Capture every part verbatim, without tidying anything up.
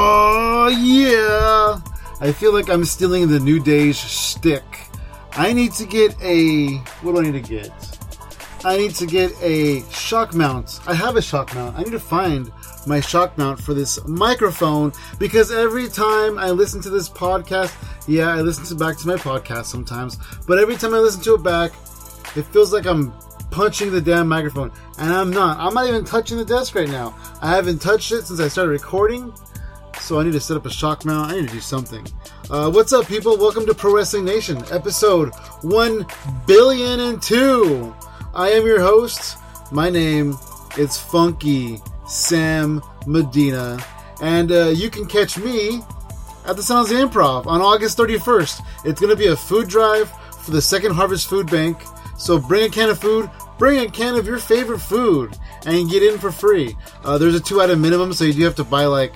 Oh, yeah. I feel like I'm stealing the New Day's shtick. I need to get a... What do I need to get? I need to get a shock mount. I have a shock mount. I need to find my shock mount for this microphone because every time I listen to this podcast... Yeah, I listen to back to my podcast sometimes. But every time I listen to it back, it feels like I'm punching the damn microphone. And I'm not. I'm not even touching the desk right now. I haven't touched it since I started recording. So I need to set up a shock mount. I need to do something. Uh, what's up, people? Welcome to Pro Wrestling Nation, episode one billion two. I am your host. My name is Funky Sam Medina. And uh, you can catch me at the Sounds Improv on August thirty-first. It's going to be a food drive for the Second Harvest Food Bank. So bring a can of food, bring a can of your favorite food, and get in for free. Uh, there's a two-item minimum, so you do have to buy like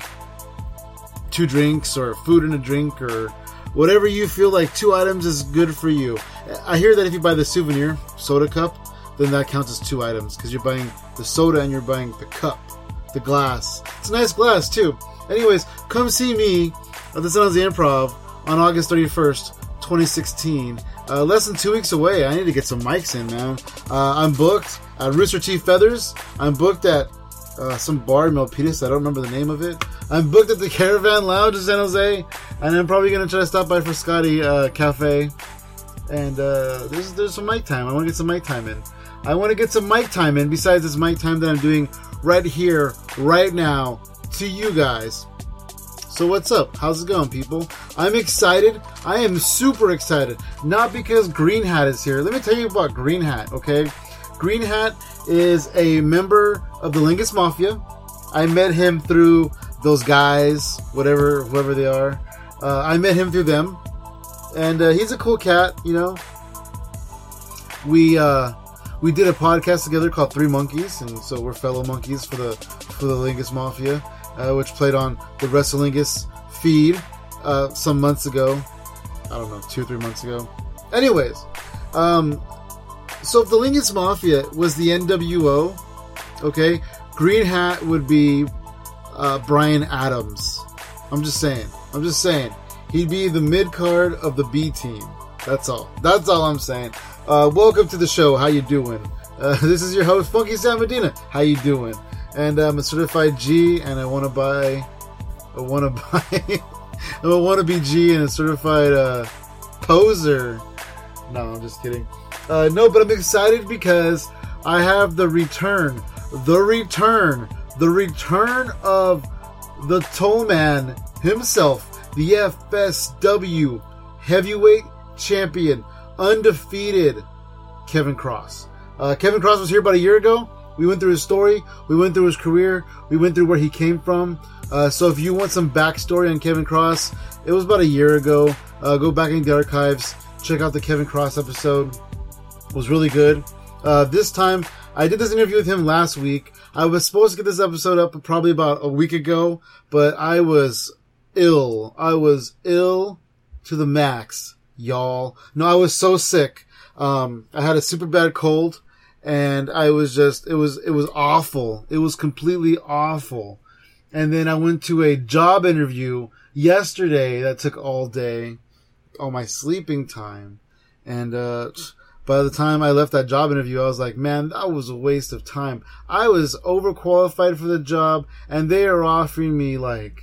two drinks or food and a drink or whatever you feel like two items is good for you. I hear that if you buy the souvenir soda cup, then that counts as two items because you're buying the soda and you're buying the cup, the glass. It's a nice glass too. Anyways, come see me at the Sounds Improv on August thirty-first, twenty sixteen. Uh, less than two weeks away. I need to get some mics in, man. Uh, I'm booked at Rooster Teeth Feathers. I'm booked at uh, some bar in Milpitas. I don't remember the name of it. I'm booked at the Caravan Lounge in San Jose. And I'm probably going to try to stop by for Scotty uh, Cafe. And uh, there's, there's some mic time. I want to get some mic time in. I want to get some mic time in besides this mic time that I'm doing right here, right now, to you guys. So what's up? How's it going, people? I'm excited. I am super excited. Not because Green Hat is here. Let me tell you about Green Hat, okay? Green Hat is a member of the Lingus Mafia. I met him through those guys, whatever, whoever they are. Uh, I met him through them. And uh, he's a cool cat, you know? We uh, we did a podcast together called Three Monkeys. And so we're fellow monkeys for the, for the Lingus Mafia. Uh, which played on the WrestleLingus feed uh, some months ago. I don't know, two or three months ago. Anyways, um, so if the Lingus Mafia was the N W O, okay, Green Hat would be uh, Brian Adams. I'm just saying. I'm just saying. He'd be the mid-card of the B team. That's all. That's all I'm saying. Uh, welcome to the show. How you doing? Uh, this is your host, Funky Sam Medina. How you doing? And I'm a certified G, and I want to buy, I want to buy, I'm a wannabe G and a certified uh, poser. No, I'm just kidding. Uh, no, but I'm excited because I have the return, the return, the return of the Toll Man himself, the F S W Heavyweight Champion, undefeated Kevin Cross. Uh, Kevin Cross was here about a year ago. We went through his story. We went through his career. We went through where he came from. Uh, so if you want some backstory on Kevin Cross, it was about a year ago. Uh, go back in the archives. Check out the Kevin Cross episode. It was really good. Uh, this time, I did this interview with him last week. I was supposed to get this episode up probably about a week ago, but I was ill. I was ill to the max, y'all. No, I was so sick. Um, I had a super bad cold. And I was just, it was, it was awful. It was completely awful. And then I went to a job interview yesterday that took all day, all my sleeping time. And, uh, by the time I left that job interview, I was like, man, that was a waste of time. I was overqualified for the job and they are offering me like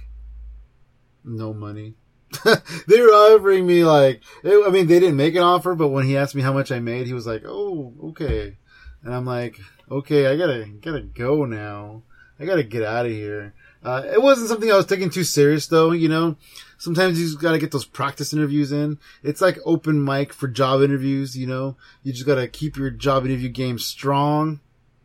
no money. They were offering me like, it, I mean, they didn't make an offer, but when he asked me how much I made, he was like, oh, okay. And I'm like, okay, I gotta, gotta go now. I gotta get out of here. Uh, it wasn't something I was taking too serious though, you know. Sometimes you just gotta get those practice interviews in. It's like open mic for job interviews, you know. You just gotta keep your job interview game strong.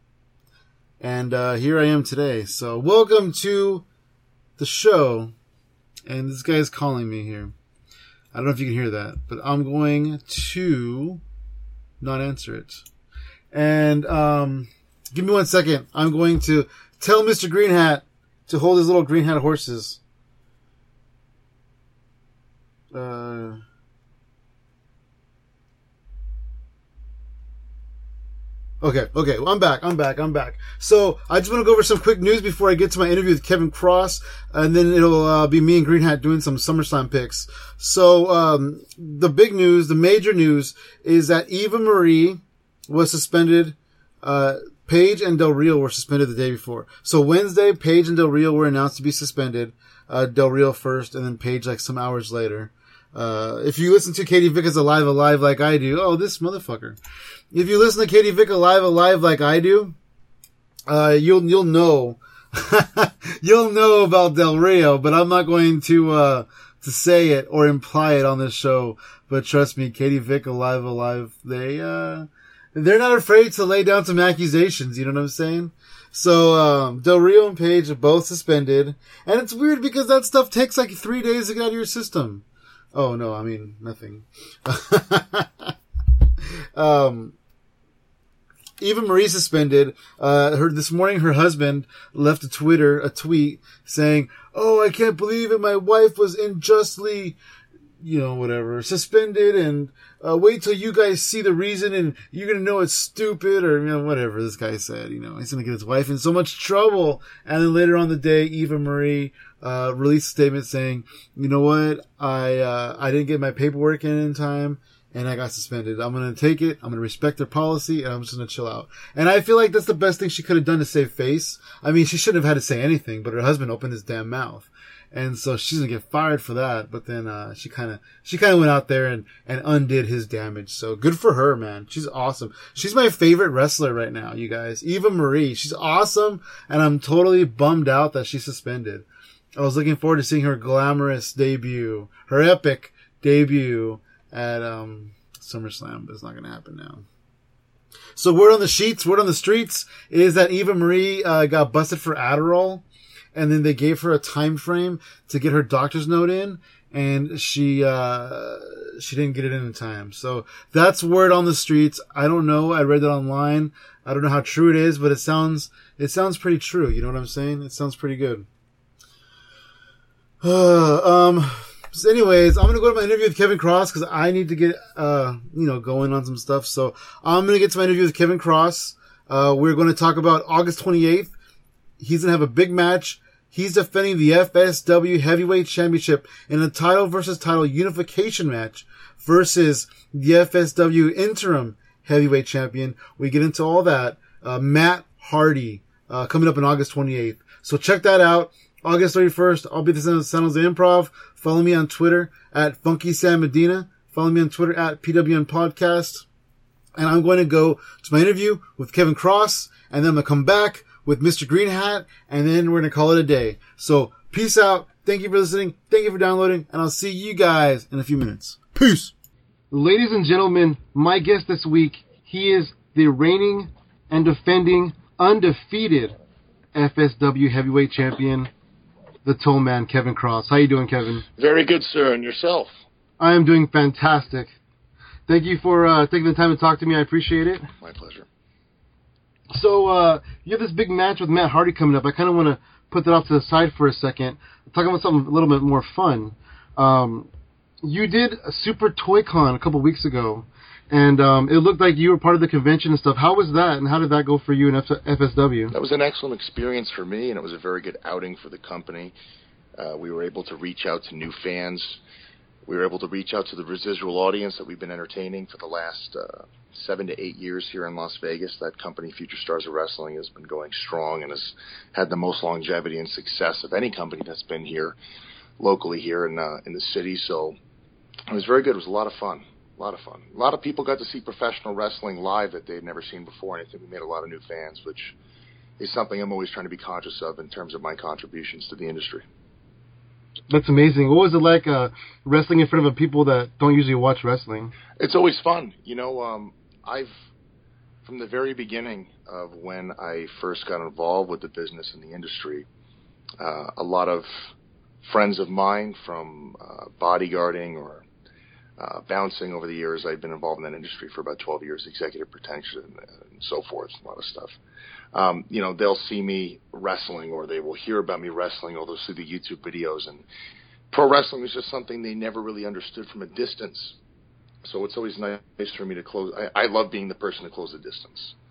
And, uh, here I am today. So welcome to the show. And this guy's calling me here. I don't know if you can hear that, but I'm going to not answer it. And, um, give me one second. I'm going to tell Mister Green Hat to hold his little green hat horses. Uh, Okay, okay, well, I'm back, I'm back, I'm back. So, I just want to go over some quick news before I get to my interview with Kevin Cross, and then it'll uh, be me and Green Hat doing some SummerSlam picks. So, um, the big news, the major news, is that Eva Marie was suspended, uh, Paige and Del Rio were suspended the day before. So, Wednesday, Paige and Del Rio were announced to be suspended, uh, Del Rio first, and then Paige like some hours later. Uh, if you listen to Katie Vickers Alive Alive like I do, oh, this motherfucker. If you listen to Katie Vick Alive Alive like I do, uh, you'll, you'll know, you'll know about Del Rio, but I'm not going to, uh, to say it or imply it on this show. But trust me, Katie Vick Alive Alive, they, uh, they're not afraid to lay down some accusations, you know what I'm saying? So, um, Del Rio and Paige are both suspended, and it's weird because that stuff takes like three days to get out of your system. Oh, no, I mean, nothing. um, Eva Marie suspended. Uh, her, this morning her husband left a Twitter, a tweet saying, "Oh, I can't believe it. My wife was unjustly, you know, whatever, suspended, and, uh, wait till you guys see the reason and you're gonna know it's stupid," or, you know, whatever this guy said, you know, he's gonna get his wife in so much trouble. And then later on the day, Eva Marie, uh, released a statement saying, "You know what? I, uh, I didn't get my paperwork in in time and I got suspended. I'm gonna take it. I'm gonna respect their policy and I'm just gonna chill out." And I feel like that's the best thing she could have done to save face. I mean, she shouldn't have had to say anything, but her husband opened his damn mouth. And so she's gonna get fired for that, but then, uh, she kinda, she kinda went out there and, and undid his damage. So good for her, man. She's awesome. She's my favorite wrestler right now, you guys. Eva Marie. She's awesome, and I'm totally bummed out that she's suspended. I was looking forward to seeing her glamorous debut, her epic debut at, um, SummerSlam, but it's not gonna happen now. So word on the sheets, word on the streets is that Eva Marie, uh, got busted for Adderall. And then they gave her a time frame to get her doctor's note in, and she, uh, she didn't get it in in time. So that's word on the streets. I don't know. I read that online. I don't know how true it is, but it sounds, it sounds pretty true. You know what I'm saying? It sounds pretty good. Uh, um, so anyways, I'm going to go to my interview with Kevin Cross because I need to get, uh, you know, going on some stuff. So I'm going to get to my interview with Kevin Cross. Uh, we're going to talk about August twenty-eighth. He's going to have a big match. He's defending the F S W Heavyweight Championship in a title versus title unification match versus the F S W Interim Heavyweight Champion. We get into all that. Uh, Matt Hardy, uh, coming up on August twenty-eighth. So check that out. August thirty-first, I'll be at the San Jose Improv. Follow me on Twitter at Funky Sam Medina. Follow me on Twitter at P W N Podcast. And I'm going to go to my interview with Kevin Cross, and then I'm going to come back with Mister Green Hat, and then we're going to call it a day. So, peace out. Thank you for listening. Thank you for downloading, and I'll see you guys in a few minutes. Peace. Ladies and gentlemen, my guest this week, he is the reigning and defending undefeated F S W Heavyweight Champion, the Toll Man, Kevin Cross. How you doing, Kevin? Very good, sir. And yourself? I am doing fantastic. Thank you for uh, taking the time to talk to me. I appreciate it. My pleasure. So, uh, you have this big match with Matt Hardy coming up. I kind of want to put that off to the side for a second. Talking about something a little bit more fun. Um, you did a Super Toy Con a couple weeks ago, and um, it looked like you were part of the convention and stuff. How was that, and how did that go for you in F S W? That was an excellent experience for me, and it was a very good outing for the company. Uh, we were able to reach out to new fans. We were able to reach out to the residual audience that we've been entertaining for the last uh, seven to eight years here in Las Vegas. That company, Future Stars of Wrestling, has been going strong and has had the most longevity and success of any company that's been here locally here in uh, in the city. So it was very good. It was a lot of fun. A lot of fun. A lot of people got to see professional wrestling live that they'd never seen before, and I think we made a lot of new fans, which is something I'm always trying to be conscious of in terms of my contributions to the industry. That's amazing. What was it like uh, wrestling in front of people that don't usually watch wrestling? It's always fun. You know, um, I've, from the very beginning of when I first got involved with the business and the industry, uh, a lot of friends of mine from uh, bodyguarding or uh, bouncing over the years, I've been involved in that industry for about twelve years, executive protection and, and so forth, a lot of stuff. Um, you know, they'll see me wrestling or they will hear about me wrestling or they'll see the YouTube videos. And pro wrestling is just something they never really understood from a distance. So it's always nice for me to close. I, I love being the person to close the distance.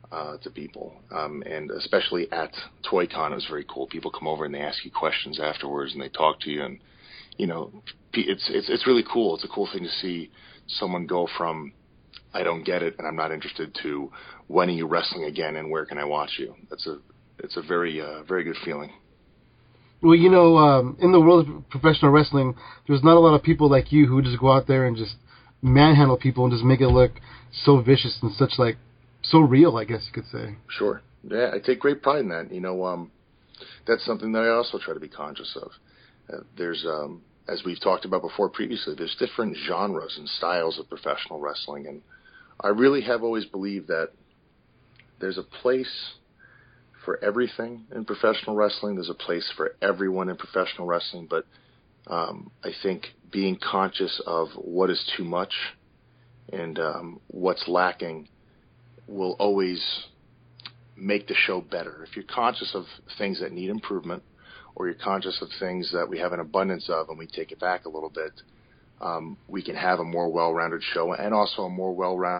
uh, to people, um, and especially at ToyCon, it was very cool. People come over and they ask you questions afterwards, and they talk to you, and you know, it's it's it's really cool. It's a cool thing to see someone go from I don't get it and I'm not interested to when are you wrestling again and where can I watch you. That's a it's a very uh, very good feeling. Well, you know, um, in the world of professional wrestling, there's not a lot of people like you who just go out there and just manhandle people and just make it look so vicious and such like so real, I guess you could say. Sure. Yeah, I take great pride in that. You know, um, that's something that I also try to be conscious of. Uh, there's, um, as we've talked about before previously, there's different genres and styles of professional wrestling, and I really have always believed that there's a place for everything in professional wrestling. There's a place for everyone in professional wrestling, but um, I think being conscious of what is too much and um, what's lacking will always make the show better. If you're conscious of things that need improvement, or you're conscious of things that we have an abundance of and we take it back a little bit, um, we can have a more well-rounded show and also a more well-rounded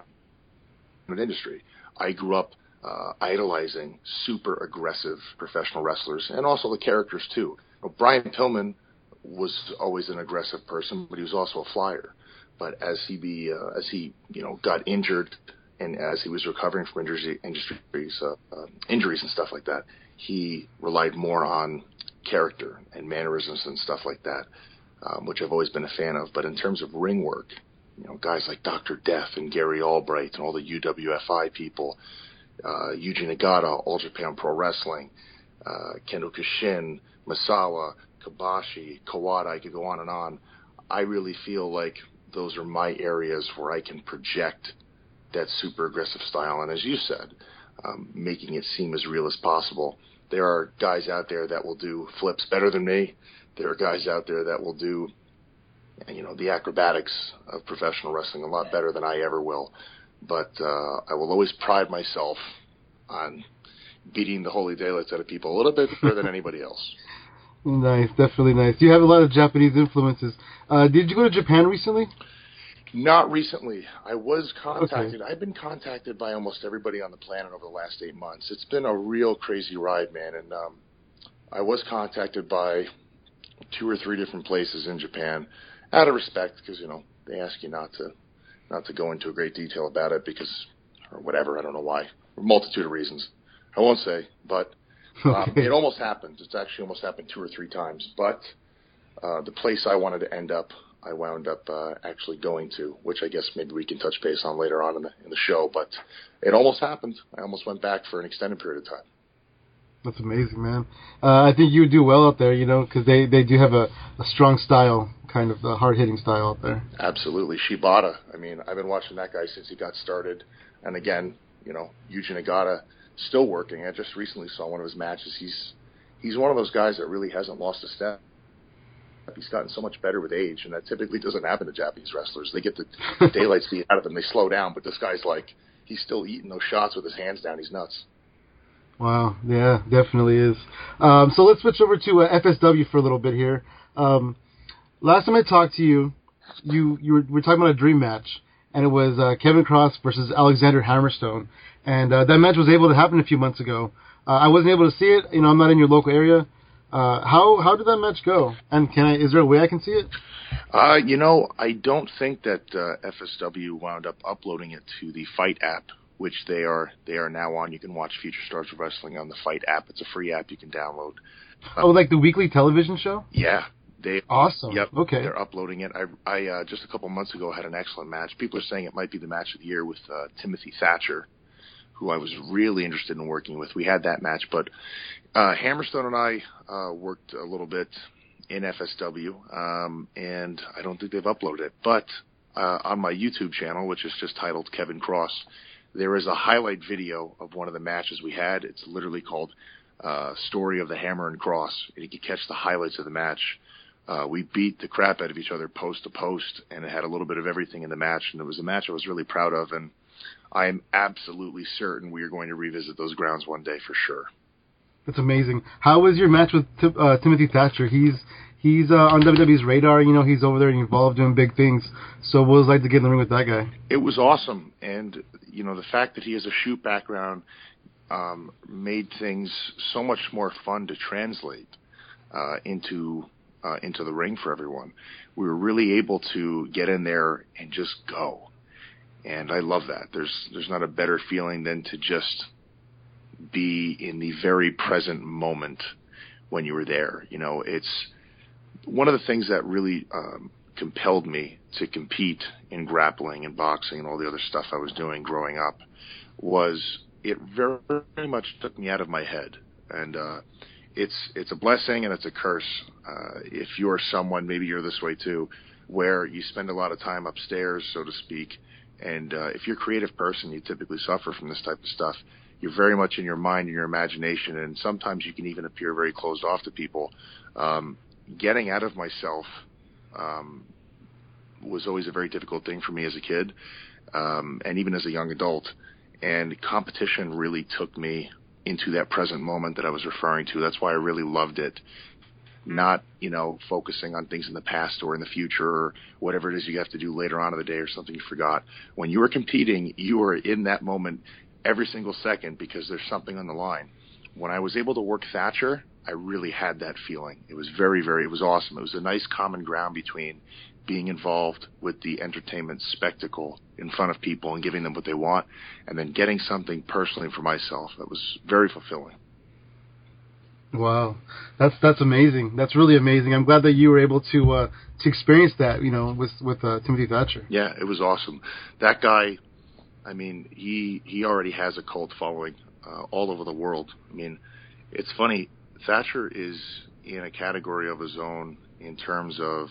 industry. I grew up uh, idolizing super aggressive professional wrestlers and also the characters too. You know, Brian Pillman was always an aggressive person, but he was also a flyer. But as he be uh, as he you know got injured, and as he was recovering from injuries, injuries, uh, uh, injuries and stuff like that, he relied more on character and mannerisms and stuff like that, um, which I've always been a fan of. But in terms of ring work, you know, guys like Doctor Death and Gary Albright and all the U W F I people, uh, Yuji Nagata, All Japan Pro Wrestling, uh, Kendo Kashin, Misawa, Kobashi, Kawada, I could go on and on. I really feel like those are my areas where I can project that super aggressive style, and as you said, um, making it seem as real as possible. There are guys out there that will do flips better than me. There are guys out there that will do, you know, the acrobatics of professional wrestling a lot better than I ever will. But uh, I will always pride myself on beating the holy daylights out of people a little bit better than anybody else. Nice, definitely nice. You have a lot of Japanese influences. Uh, did you go to Japan recently? Not recently. I was contacted. Okay. I've been contacted by almost everybody on the planet over the last eight months. It's been a real crazy ride, man. And um, I was contacted by two or three different places in Japan, out of respect, because you know they ask you not to not to go into a great detail about it because or whatever. I don't know why. A multitude of reasons. I won't say, but um, okay. It almost happened. It's actually almost happened two or three times. But uh, the place I wanted to end up, I wound up uh, actually going to, which I guess maybe we can touch base on later on in the in the show. But it almost happened. I almost went back for an extended period of time. That's amazing, man. Uh, I think you would do well out there, you know, because they, they do have a, a strong style, kind of a hard-hitting style out there. Absolutely. Shibata. I mean, I've been watching that guy since he got started. And again, you know, Yuji Nagata, still working. I just recently saw one of his matches. He's he's one of those guys that really hasn't lost a step. He's gotten so much better with age, and that typically doesn't happen to Japanese wrestlers. They get the daylights beat out of them. They slow down, but this guy's like, he's still eating those shots with his hands down. He's nuts. Wow, yeah, definitely is. Um, so let's switch over to uh, F S W for a little bit here. Um, last time I talked to you, you, you were, we were talking about a dream match, and it was uh, Kevin Cross versus Alexander Hammerstone. And uh, that match was able to happen a few months ago. Uh, I wasn't able to see it. You know, I'm not in your local area. Uh, how how did that match go? And can I? Is there a way I can see it? Uh, you know, I don't think that uh, F S W wound up uploading it to the Fight app, which they are they are now on. You can watch Future Stars of Wrestling on the Fight app. It's a free app you can download. Uh, oh, like the weekly television show? Yeah. They, awesome. Yep. Okay. They're uploading it. I, I uh, just a couple months ago had an excellent match. People are saying it might be the match of the year with uh, Timothy Thatcher, who I was really interested in working with. We had that match, but uh, Hammerstone and I uh, worked a little bit in F S W, um, and I don't think they've uploaded it. But uh, on my YouTube channel, which is just titled Kevin Cross, there is a highlight video of one of the matches we had. It's literally called uh, Story of the Hammer and Cross, and you can catch the highlights of the match. Uh, we beat the crap out of each other post to post, and it had a little bit of everything in the match, and it was a match I was really proud of, and I am absolutely certain we are going to revisit those grounds one day for sure. That's amazing. How was your match with T- uh, Timothy Thatcher? He's he's uh, on W W E's radar. You know, he's over there and involved doing big things. So what was it like to get in the ring with that guy? It was awesome, and you know, the fact that he has a shoot background um, made things so much more fun to translate uh, into uh, into the ring for everyone. We were really able to get in there and just go, and I love that. There's there's not a better feeling than to just be in the very present moment when you were there. You know, it's one of the things that really um, compelled me to compete in grappling and boxing and all the other stuff I was doing growing up was it very, very much took me out of my head. And uh, it's it's a blessing and it's a curse. Uh, if you're someone, maybe you're this way too, where you spend a lot of time upstairs, so to speak, and uh, if you're a creative person, you typically suffer from this type of stuff. You're very much in your mind and your imagination, and sometimes you can even appear very closed off to people. Um, getting out of myself um, was always a very difficult thing for me as a kid, um, and even as a young adult. And competition really took me into that present moment that I was referring to. That's why I really loved it. Not, you know, focusing on things in the past or in the future or whatever it is you have to do later on in the day or something you forgot. When you were competing, you were in that moment every single second because there's something on the line. When I was able to work Thatcher, I really had that feeling. It was very, very, it was awesome. It was a nice common ground between being involved with the entertainment spectacle in front of people and giving them what they want, and then getting something personally for myself. That was very fulfilling. Wow, that's that's amazing. That's really amazing. I'm glad that you were able to uh, to experience that, you know, with with uh, Timothy Thatcher. Yeah, it was awesome. That guy, I mean, he he already has a cult following uh, all over the world. I mean, it's funny. Thatcher is in a category of his own in terms of,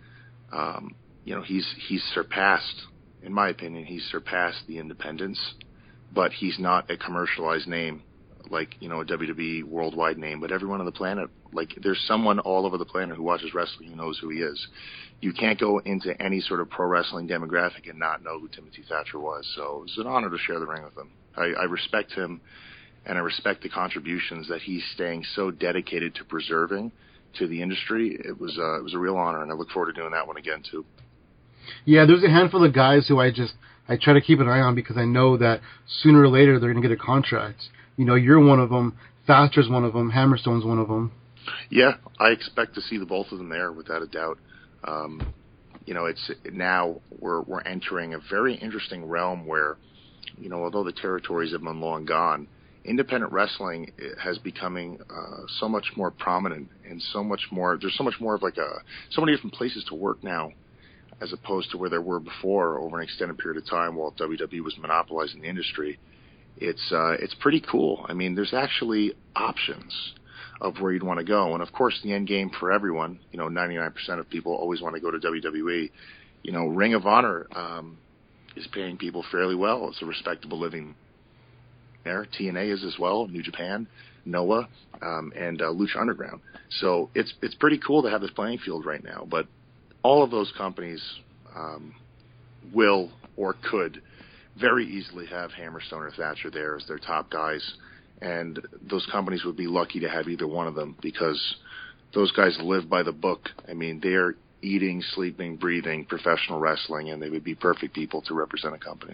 um, you know, he's he's surpassed, in my opinion, he's surpassed the Independents, but he's not a commercialized name like, you know, a W W E worldwide name. But everyone on the planet, like, there's someone all over the planet who watches wrestling who knows who he is. You can't go into any sort of pro wrestling demographic and not know who Timothy Thatcher was. So it was an honor to share the ring with him. I, I respect him. And I respect the contributions that he's staying so dedicated to preserving to the industry. It was uh, it was a real honor, and I look forward to doing that one again too. Yeah, there's a handful of guys who I just I try to keep an eye on because I know that sooner or later they're going to get a contract. You know, you're one of them. Thatcher's one of them. Hammerstone's one of them. Yeah, I expect to see the both of them there without a doubt. Um, you know, it's now we're we're entering a very interesting realm where, you know, although the territories have been long gone, independent wrestling has becoming uh, so much more prominent and so much more, there's so much more of like a, so many different places to work now as opposed to where there were before over an extended period of time while W W E was monopolizing the industry. It's, uh, it's pretty cool. I mean, there's actually options of where you'd want to go. And of course, the end game for everyone, you know, ninety-nine percent of people always want to go to W W E. You know, Ring of Honor um, is paying people fairly well. It's a respectable living there. T N A is as well, New Japan, Noah, um, and uh, Lucha Underground. So it's it's pretty cool to have this playing field right now. But all of those companies um, will or could very easily have Hammerstone or Thatcher there as their top guys, and those companies would be lucky to have either one of them because those guys live by the book. I mean, they're eating, sleeping, breathing professional wrestling, and they would be perfect people to represent a company.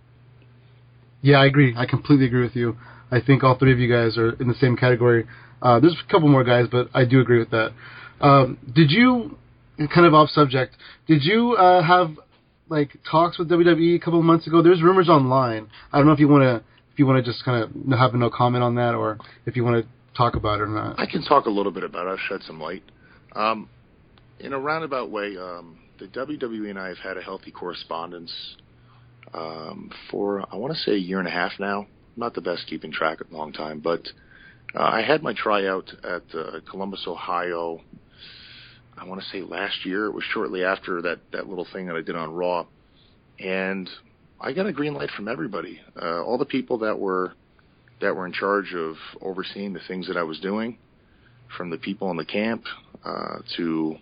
Yeah, I agree. I completely agree with you. I think all three of you guys are in the same category. Uh, there's a couple more guys, but I do agree with that. Um, did you, kind of off subject, did you uh, have like talks with W W E a couple of months ago? There's rumors online. I don't know if you want to if you want to just kind of have no comment on that, or if you want to talk about it or not. I can talk a little bit about it. I'll shed some light. Um, in a roundabout way, um, the W W E and I have had a healthy correspondence Um, for, I want to say, a year and a half now. I'm not the best keeping track at a long time, but uh, I had my tryout at uh, Columbus, Ohio, I want to say last year. It was shortly after that, that little thing that I did on Raw. And I got a green light from everybody. Uh, all the people that were that were in charge of overseeing the things that I was doing, from the people in the camp uh, to,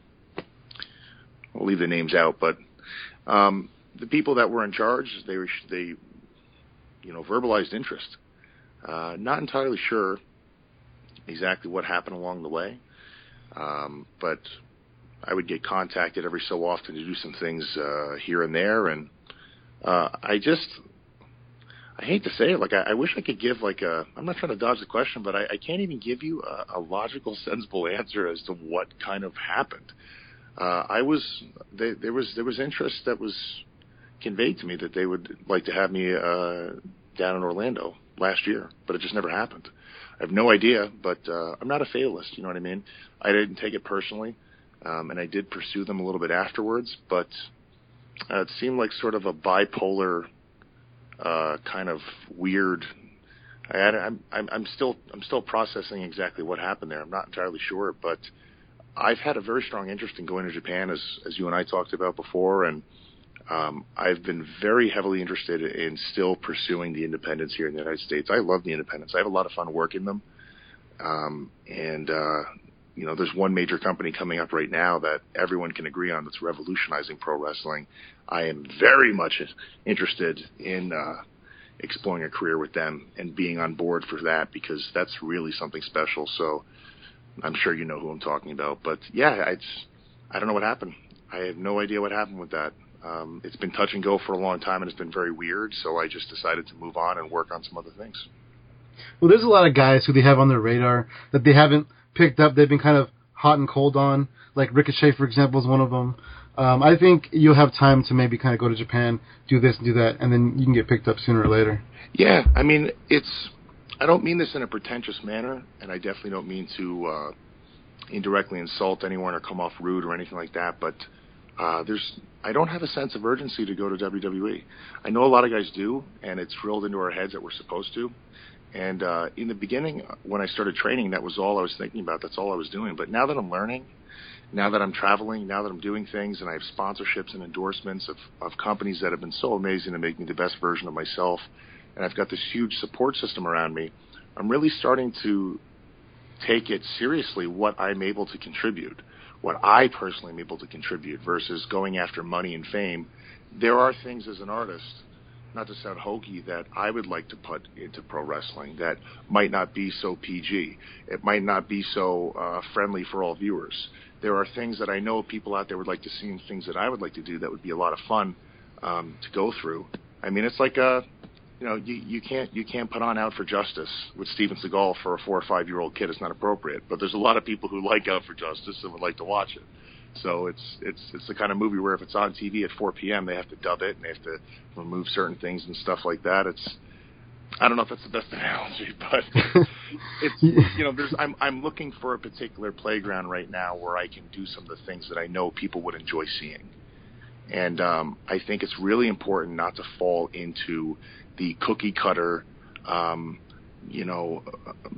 I'll leave the names out, but um, the people that were in charge, they were, they, you know, verbalized interest. Uh, not entirely sure exactly what happened along the way, um, but I would get contacted every so often to do some things uh, here and there, and uh, I just, I hate to say it, like I, I wish I could give like a. I'm not trying to dodge the question, but I, I can't even give you a, a logical, sensible answer as to what kind of happened. Uh, I was they, there was there was interest that was conveyed to me that they would like to have me uh, down in Orlando last year, but it just never happened. I have no idea, but uh, I'm not a fatalist. You know what I mean? I didn't take it personally, um, and I did pursue them a little bit afterwards, but uh, it seemed like sort of a bipolar. Uh, kind of weird. I had, I'm, I'm, I'm still, I'm still processing exactly what happened there. I'm not entirely sure, but I've had a very strong interest in going to Japan, as, as you and I talked about before, and um, I've been very heavily interested in still pursuing the independents here in the United States. I love the independents. I have a lot of fun working them, um, and uh, you know, there's one major company coming up right now that everyone can agree on that's revolutionizing pro wrestling. I am very much interested in uh, exploring a career with them and being on board for that, because that's really something special. So I'm sure you know who I'm talking about. But yeah, I, just, I don't know what happened. I have no idea what happened with that. Um, it's been touch and go for a long time, and it's been very weird. So I just decided to move on and work on some other things. Well, there's a lot of guys who they have on their radar that they haven't picked up. They've been kind of hot and cold on, like Ricochet, for example, is one of them. Um, I think you'll have time to maybe kind of go to Japan, do this and do that, and then you can get picked up sooner or later. Yeah, I mean, it's. I don't mean this in a pretentious manner, and I definitely don't mean to uh, indirectly insult anyone or come off rude or anything like that, but uh, there's. I don't have a sense of urgency to go to W W E. I know a lot of guys do, and it's drilled into our heads that we're supposed to. And uh, in the beginning, when I started training, that was all I was thinking about. That's all I was doing. But now that I'm learning, now that I'm traveling, now that I'm doing things, and I have sponsorships and endorsements of, of companies that have been so amazing to make me the best version of myself, and I've got this huge support system around me, I'm really starting to take it seriously what I'm able to contribute, what I personally am able to contribute versus going after money and fame. There are things as an artist, not to sound hokey, that I would like to put into pro wrestling that might not be so P G. It might not be so uh, friendly for all viewers. There are things that I know people out there would like to see and things that I would like to do that would be a lot of fun um, to go through. I mean, it's like a, you know, you, you can't you can't put on Out for Justice with Steven Seagal for a four or five year old kid. It's not appropriate. But there's a lot of people who like Out for Justice and would like to watch it. So it's it's it's the kind of movie where if it's on T V at four p.m. they have to dub it and they have to remove certain things and stuff like that. It's I don't know if that's the best analogy, but it's you know there's I'm I'm looking for a particular playground right now where I can do some of the things that I know people would enjoy seeing, and um, I think it's really important not to fall into the cookie cutter, um, you know,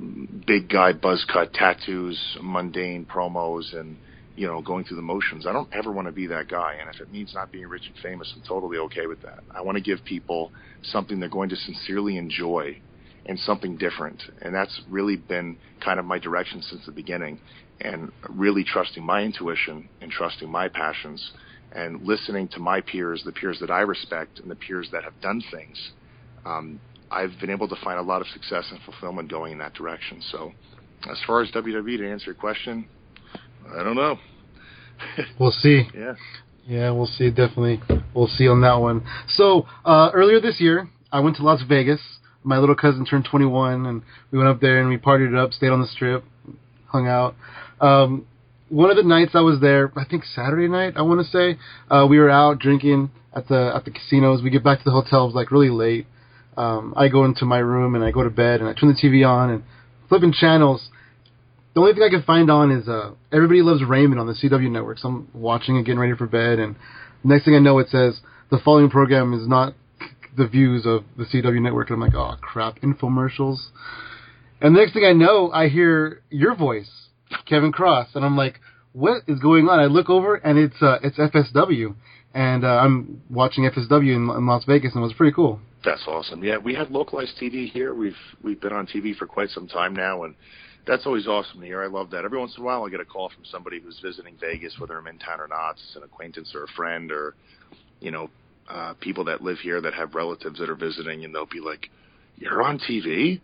big guy buzz cut tattoos, mundane promos, and you know, going through the motions. I don't ever want to be that guy, and if it means not being rich and famous, I'm totally okay with that. I want to give people something they're going to sincerely enjoy and something different, and that's really been kind of my direction since the beginning, and really trusting my intuition and trusting my passions and listening to my peers, the peers that I respect and the peers that have done things. Um, I've been able to find a lot of success and fulfillment going in that direction. So as far as W W E, to answer your question, I don't know. We'll see. Yeah. Yeah, we'll see. Definitely. We'll see on that one. So, uh, earlier this year, I went to Las Vegas. My little cousin turned twenty-one, and we went up there and we partied it up, stayed on the strip, hung out. Um, one of the nights I was there, I think Saturday night, I want to say, uh, we were out drinking at the at the casinos. We get back to the hotel. It was like really late. Um, I go into my room and I go to bed and I turn the T V on and flipping channels. The only thing I can find on is uh, Everybody Loves Raymond on the C W network. So I'm watching it, getting ready for bed, and next thing I know, it says the following program is not the views of the C W network. And I'm like, oh crap, infomercials. And the next thing I know, I hear your voice, Kevin Cross, and I'm like, what is going on? I look over and it's uh, it's F S W, and uh, I'm watching F S W in, in Las Vegas, and it was pretty cool. That's awesome. Yeah, we have localized T V here. We've we've been on T V for quite some time now, and that's always awesome to hear. I love that. Every once in a while, I get a call from somebody who's visiting Vegas, whether I'm in town or not. It's an acquaintance or a friend, or you know, uh, people that live here that have relatives that are visiting, and they'll be like, "You're on T V?"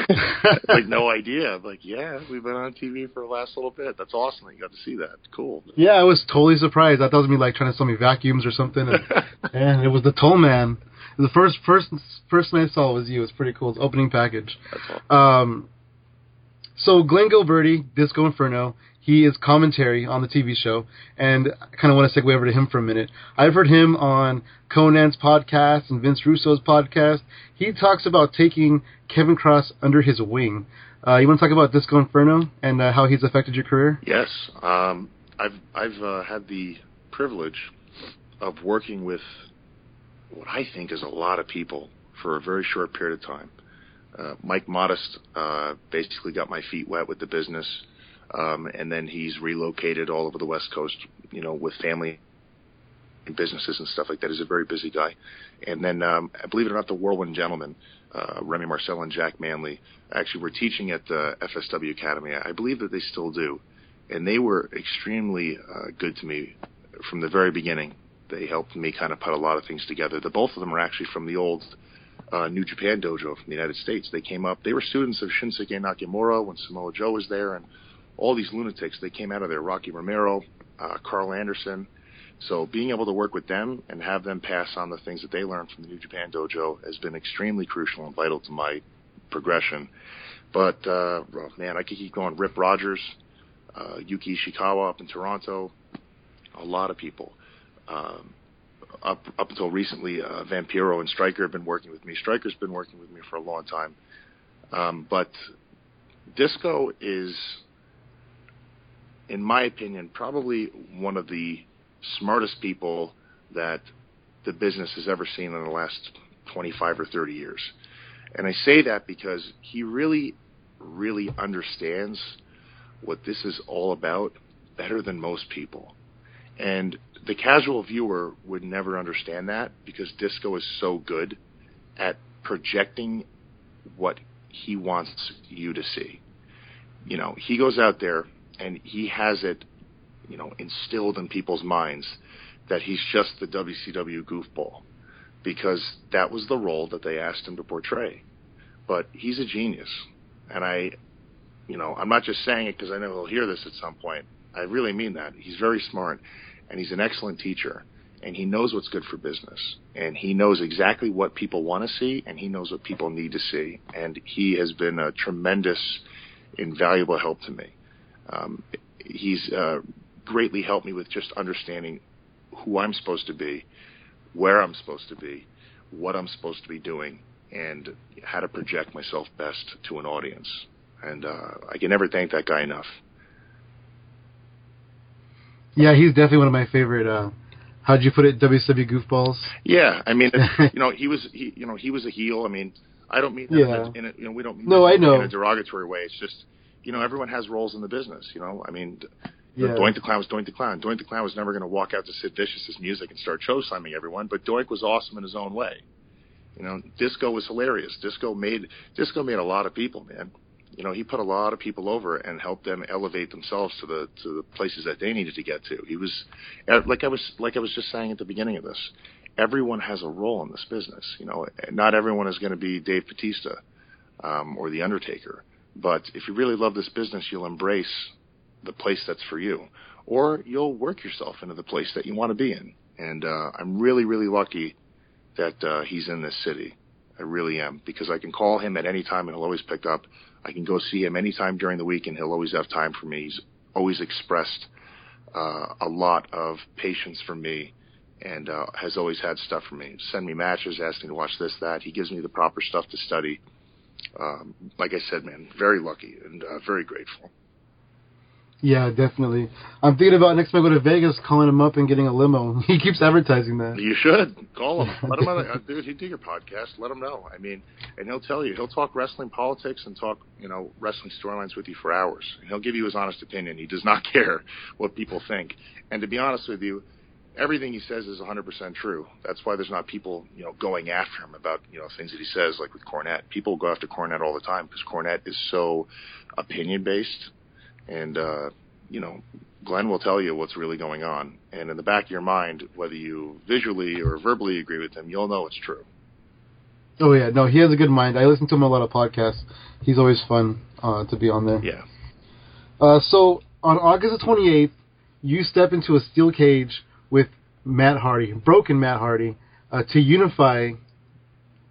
Like, no idea. I'm like, yeah, we've been on T V for the last little bit. That's awesome. You got to see that. Cool. Yeah, I was totally surprised. I thought it was me like trying to sell me vacuums or something, and, and it was the Toll Man. The first first person I saw was you. It's pretty cool. It's opening package. That's all. Um, so Glenn Gilberti, Disco Inferno, he is commentary on the T V show, and I kind of want to segue over to him for a minute. I've heard him on Conan's podcast and Vince Russo's podcast. He talks about taking Kevin Cross under his wing. Uh, you want to talk about Disco Inferno and uh, how he's affected your career? Yes. Um, I've I've uh, had the privilege of working with what I think is a lot of people for a very short period of time. Uh, Mike Modest uh, basically got my feet wet with the business. Um, and then he's relocated all over the West Coast, you know, with family and businesses and stuff like that. He's a very busy guy. And then, um, believe it or not, the Whirlwind Gentlemen, uh, Remy Marcel and Jack Manley, actually were teaching at the F S W Academy. I believe that they still do. And they were extremely uh, good to me from the very beginning. They helped me kind of put a lot of things together. The both of them are actually from the old uh, New Japan dojo from the United States. They came up. They were students of Shinsuke Nakamura when Samoa Joe was there, and all these lunatics, they came out of there, Rocky Romero, uh, Carl Anderson. So being able to work with them and have them pass on the things that they learned from the New Japan Dojo has been extremely crucial and vital to my progression. But, uh, oh, man, I could keep going. Rip Rogers, uh, Yuki Ishikawa up in Toronto, a lot of people. Um, up up until recently, uh, Vampiro and Stryker have been working with me. Stryker's been working with me for a long time. Um, but Disco is, in my opinion, probably one of the smartest people that the business has ever seen in the last twenty-five or thirty years. And I say that because he really, really understands what this is all about better than most people. And the casual viewer would never understand that because Disco is so good at projecting what he wants you to see. You know, he goes out there and he has it, you know, instilled in people's minds that he's just the W C W goofball because that was the role that they asked him to portray. But he's a genius. And I, you know, I'm not just saying it because I know he'll hear this at some point. I really mean that. He's very smart and he's an excellent teacher and he knows what's good for business and he knows exactly what people want to see and he knows what people need to see. And he has been a tremendous, invaluable help to me. Um, he's uh, greatly helped me with just understanding who I'm supposed to be, where I'm supposed to be, what I'm supposed to be doing, and how to project myself best to an audience. And uh, I can never thank that guy enough. Yeah, he's definitely one of my favorite. Uh, how'd you put it? W C W goofballs. Yeah, I mean, you know, he was, he, you know, he was a heel. I mean, I don't mean that yeah. in, a, in a, you know, we don't mean no, that I know. in a derogatory way. It's just, you know, everyone has roles in the business. You know, I mean, yeah. Doink the Clown was Doink the Clown. Doink the Clown was never going to walk out to Sid Vicious's music and start show slamming everyone, but Doink was awesome in his own way. You know, Disco was hilarious. Disco made Disco made a lot of people, man. You know, he put a lot of people over and helped them elevate themselves to the to the places that they needed to get to. He was like I was like I was just saying at the beginning of this. Everyone has a role in this business. You know, not everyone is going to be Dave Bautista um, or The Undertaker. But if you really love this business, you'll embrace the place that's for you, or you'll work yourself into the place that you want to be in. And uh, I'm really, really lucky that uh, he's in this city. I really am, because I can call him at any time and he'll always pick up. I can go see him anytime during the week and he'll always have time for me. He's always expressed uh, a lot of patience for me and uh, has always had stuff for me. Send me matches, ask me to watch this, that. He gives me the proper stuff to study. Um, like I said, man, very lucky and uh, very grateful. Yeah, definitely. I'm thinking about next time I go to Vegas, calling him up and getting a limo. He keeps advertising that. You should. Call him. Let him on a, dude, he'd do your podcast. Let him know. I mean, and he'll tell you. He'll talk wrestling politics and talk, you know, wrestling storylines with you for hours. And he'll give you his honest opinion. He does not care what people think. And to be honest with you, everything he says is one hundred percent true. That's why there's not people, you know, going after him about, you know, things that he says, like with Cornette. People go after Cornette all the time because Cornette is so opinion-based. And, uh, you know, Glenn will tell you what's really going on. And in the back of your mind, whether you visually or verbally agree with him, you'll know it's true. Oh, yeah. No, he has a good mind. I listen to him a lot of podcasts. He's always fun uh, to be on there. Yeah. Uh, so, on August the twenty-eighth, you step into a steel cage with Matt Hardy, broken Matt Hardy, uh, to unify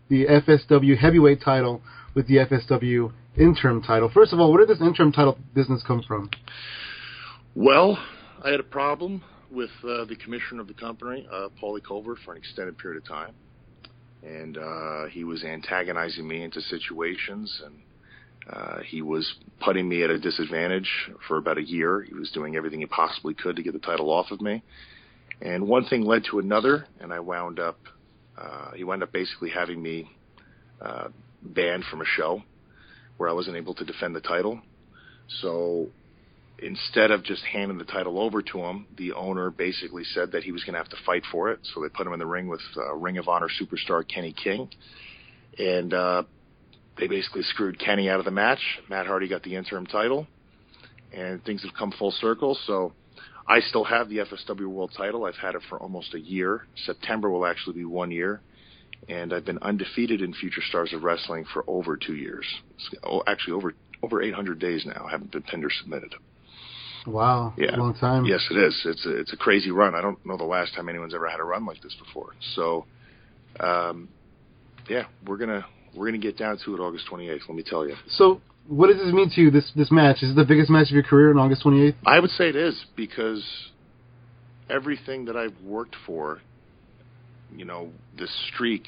the F S W heavyweight title with the F S W interim title. First of all, where did this interim title business come from? Well, I had a problem with uh, the commissioner of the company, uh, Paulie Covert, for an extended period of time. And uh, he was antagonizing me into situations, and uh, he was putting me at a disadvantage for about a year. He was doing everything he possibly could to get the title off of me. And one thing led to another, and I wound up, uh, he wound up basically having me uh, banned from a show where I wasn't able to defend the title. So instead of just handing the title over to him, the owner basically said that he was going to have to fight for it. So they put him in the ring with uh, Ring of Honor superstar Kenny King. And uh, they basically screwed Kenny out of the match. Matt Hardy got the interim title. And things have come full circle. So I still have the F S W World title. I've had it for almost a year. September will actually be one year. And I've been undefeated in Future Stars of Wrestling for over two years. Oh, actually, over over eight hundred days now. I haven't been pinned or submitted. Wow, yeah. Long time. Yes, it is. It's a, it's a crazy run. I don't know the last time anyone's ever had a run like this before. So, um, yeah, we're gonna we're gonna get down to it August twenty-eighth. Let me tell you. So, what does this mean to you? This this match, is it the biggest match of your career on August twenty-eighth? I would say it is, because everything that I've worked for, you know, this streak,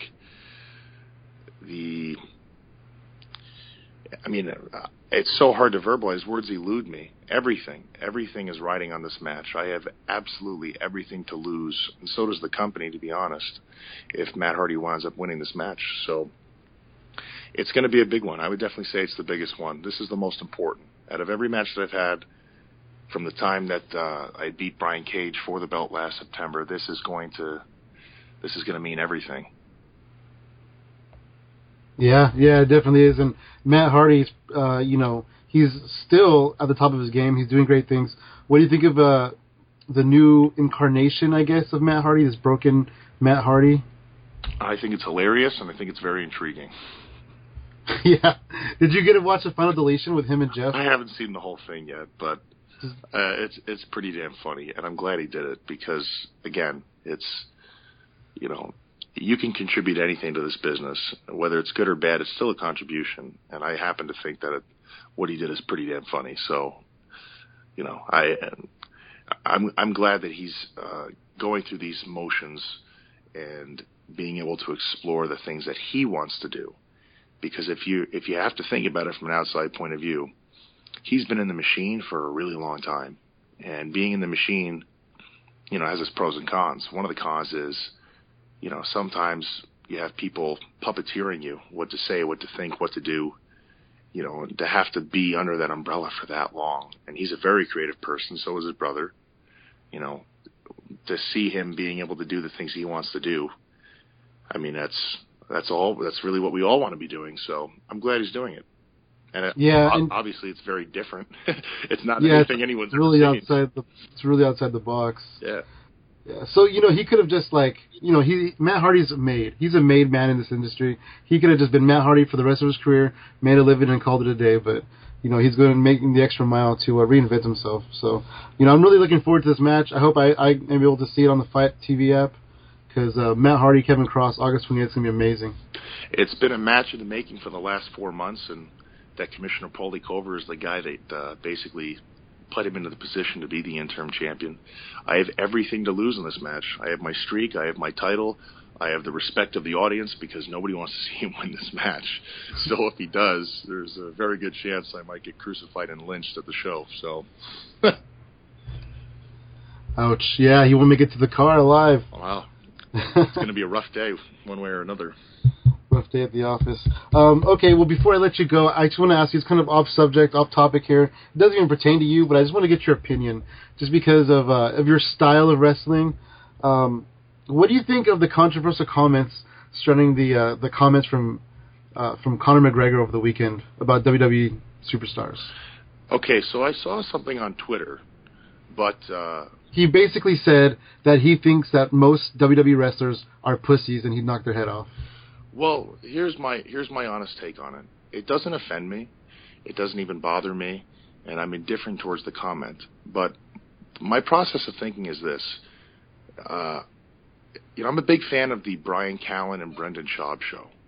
the, I mean, uh, it's so hard to verbalize. Words elude me. Everything, everything is riding on this match. I have absolutely everything to lose, and so does the company, to be honest, if Matt Hardy winds up winning this match. So it's going to be a big one. I would definitely say it's the biggest one. This is the most important. Out of every match that I've had from the time that uh, I beat Brian Cage for the belt last September, this is going to, this is going to mean everything. Yeah, yeah, it definitely is. And Matt Hardy's, uh, you know, he's still at the top of his game. He's doing great things. What do you think of uh, the new incarnation, I guess, of Matt Hardy, this broken Matt Hardy? I think it's hilarious, and I think it's very intriguing. Yeah. Did you get to watch the final deletion with him and Jeff? I haven't seen the whole thing yet, but uh, it's it's pretty damn funny, and I'm glad he did it because, again, it's, you know, you can contribute anything to this business, whether it's good or bad. It's still a contribution, and I happen to think that it, what he did is pretty damn funny. So, you know, I I'm I'm glad that he's uh, going through these motions and being able to explore the things that he wants to do. Because if you if you have to think about it from an outside point of view, he's been in the machine for a really long time, and being in the machine, you know, has its pros and cons. One of the cons is, you know, sometimes you have people puppeteering you, what to say, what to think, what to do, you know, and to have to be under that umbrella for that long. And he's a very creative person, so is his brother. You know, to see him being able to do the things he wants to do, I mean, that's that's all. That's really what we all want to be doing. So I'm glad he's doing it. And it, yeah, o- and obviously it's very different. It's not yeah, anything it's anyone's really ever seen. outside the. It's really outside the box. Yeah. Yeah. So you know, he could have just like you know, he Matt Hardy's a made. He's a made man in this industry. He could have just been Matt Hardy for the rest of his career, made a living, and called it a day. But you know, he's going to make the extra mile to uh, reinvent himself. So you know, I'm really looking forward to this match. I hope I I am able to see it on the Fight T V app. Because uh, Matt Hardy, Kevin Cross, August twenty-eighth is going to be amazing. It's been a match in the making for the last four months, and that Commissioner Paulie Covert is the guy that uh, basically put him into the position to be the interim champion. I have everything to lose in this match. I have my streak, I have my title, I have the respect of the audience because nobody wants to see him win this match. So if he does, there's a very good chance I might get crucified and lynched at the show. So, ouch. Yeah, he won't make it to the car alive. Wow. It's going to be a rough day, one way or another. Rough day at the office. Um, okay, well, before I let you go, I just want to ask you, it's kind of off subject, off topic here. It doesn't even pertain to you, but I just want to get your opinion, just because of uh, of your style of wrestling. Um, what do you think of the controversial comments surrounding the uh, the comments from uh, from Conor McGregor over the weekend about W W E superstars? Okay, so I saw something on Twitter, but... Uh, he basically said that he thinks that most W W E wrestlers are pussies and he'd knock their head off. Well, here's my here's my honest take on it. It doesn't offend me. It doesn't even bother me, and I'm indifferent towards the comment. But my process of thinking is this. Uh, you know, I'm a big fan of the Brian Callen and Brendan Schaub show.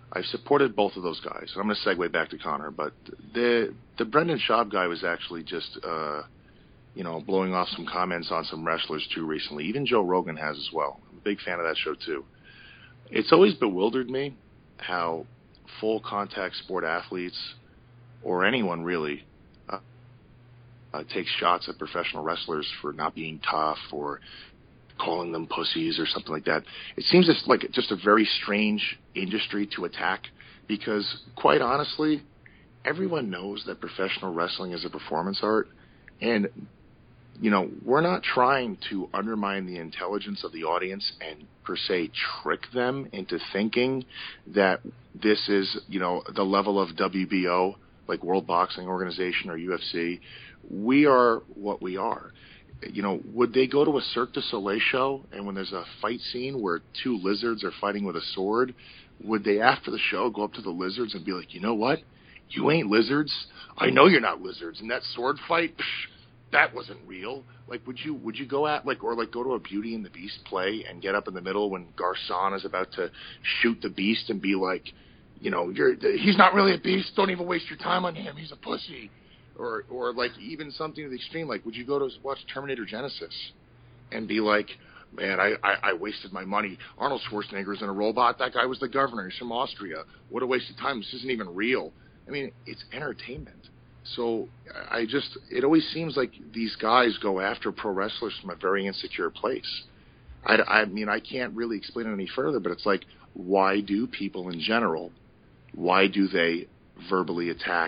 I've supported both of those guys. And I'm going to segue back to Conor, but the the Brendan Schaub guy was actually just, uh, you know, blowing off some comments on some wrestlers too recently. Even Joe Rogan has as well. I'm a big fan of that show too. It's always bewildered me how full contact sport athletes, or anyone really, uh, uh, takes shots at professional wrestlers for not being tough or calling them pussies or something like that. It seems just like just a very strange industry to attack because, quite honestly, everyone knows that professional wrestling is a performance art, and you know, we're not trying to undermine the intelligence of the audience and per se trick them into thinking that this is, you know, the level of W B O, like World Boxing Organization or U F C. We are what we are. You know, would they go to a Cirque du Soleil show and when there's a fight scene where two lizards are fighting with a sword, would they after the show go up to the lizards and be like, you know what? You ain't lizards. I know you're not lizards. And that sword fight, psh, that wasn't real. Like, would you would you go at like or like go to a Beauty and the Beast play and get up in the middle when Garcon is about to shoot the Beast and be like, you know, you're he's not really a beast. Don't even waste your time on him. He's a pussy. Or or like even something to the extreme. Like, would you go to watch Terminator Genesis and be like, man, I, I, I wasted my money. Arnold Schwarzenegger is in a robot. That guy was the governor. He's from Austria. What a waste of time. This isn't even real. I mean, it's entertainment. So I just, it always seems like these guys go after pro wrestlers from a very insecure place. I, I mean, I can't really explain it any further, but it's like, why do people in general, why do they verbally attack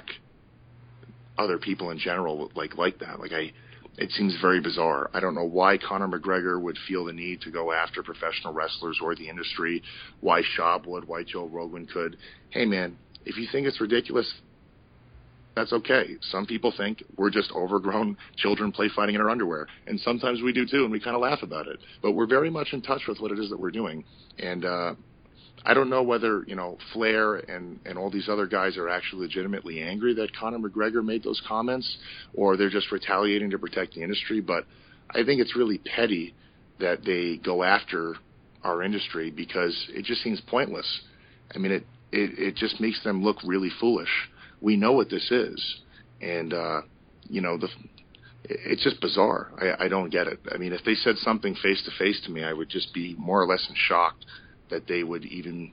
other people in general like like that? Like, I, it seems very bizarre. I don't know why Conor McGregor would feel the need to go after professional wrestlers or the industry, why Schaub would, why Joe Rogan could. Hey, man, if you think it's ridiculous, that's okay. Some people think we're just overgrown children play fighting in our underwear. And sometimes we do too, and we kind of laugh about it. But we're very much in touch with what it is that we're doing. And uh, I don't know whether, you know, Flair and, and all these other guys are actually legitimately angry that Conor McGregor made those comments, or they're just retaliating to protect the industry. But I think it's really petty that they go after our industry because it just seems pointless. I mean, it, it, it just makes them look really foolish. We know what this is, and, uh, you know, the, it's just bizarre. I, I don't get it. I mean, if they said something face-to-face to me, I would just be more or less in shock that they would even,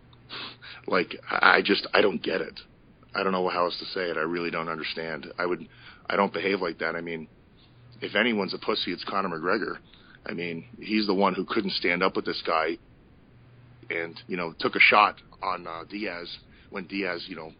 like, I just, I don't get it. I don't know how else to say it. I really don't understand. I would, I don't behave like that. I mean, if anyone's a pussy, it's Conor McGregor. I mean, he's the one who couldn't stand up with this guy and, you know, took a shot on uh, Diaz when Diaz, you know,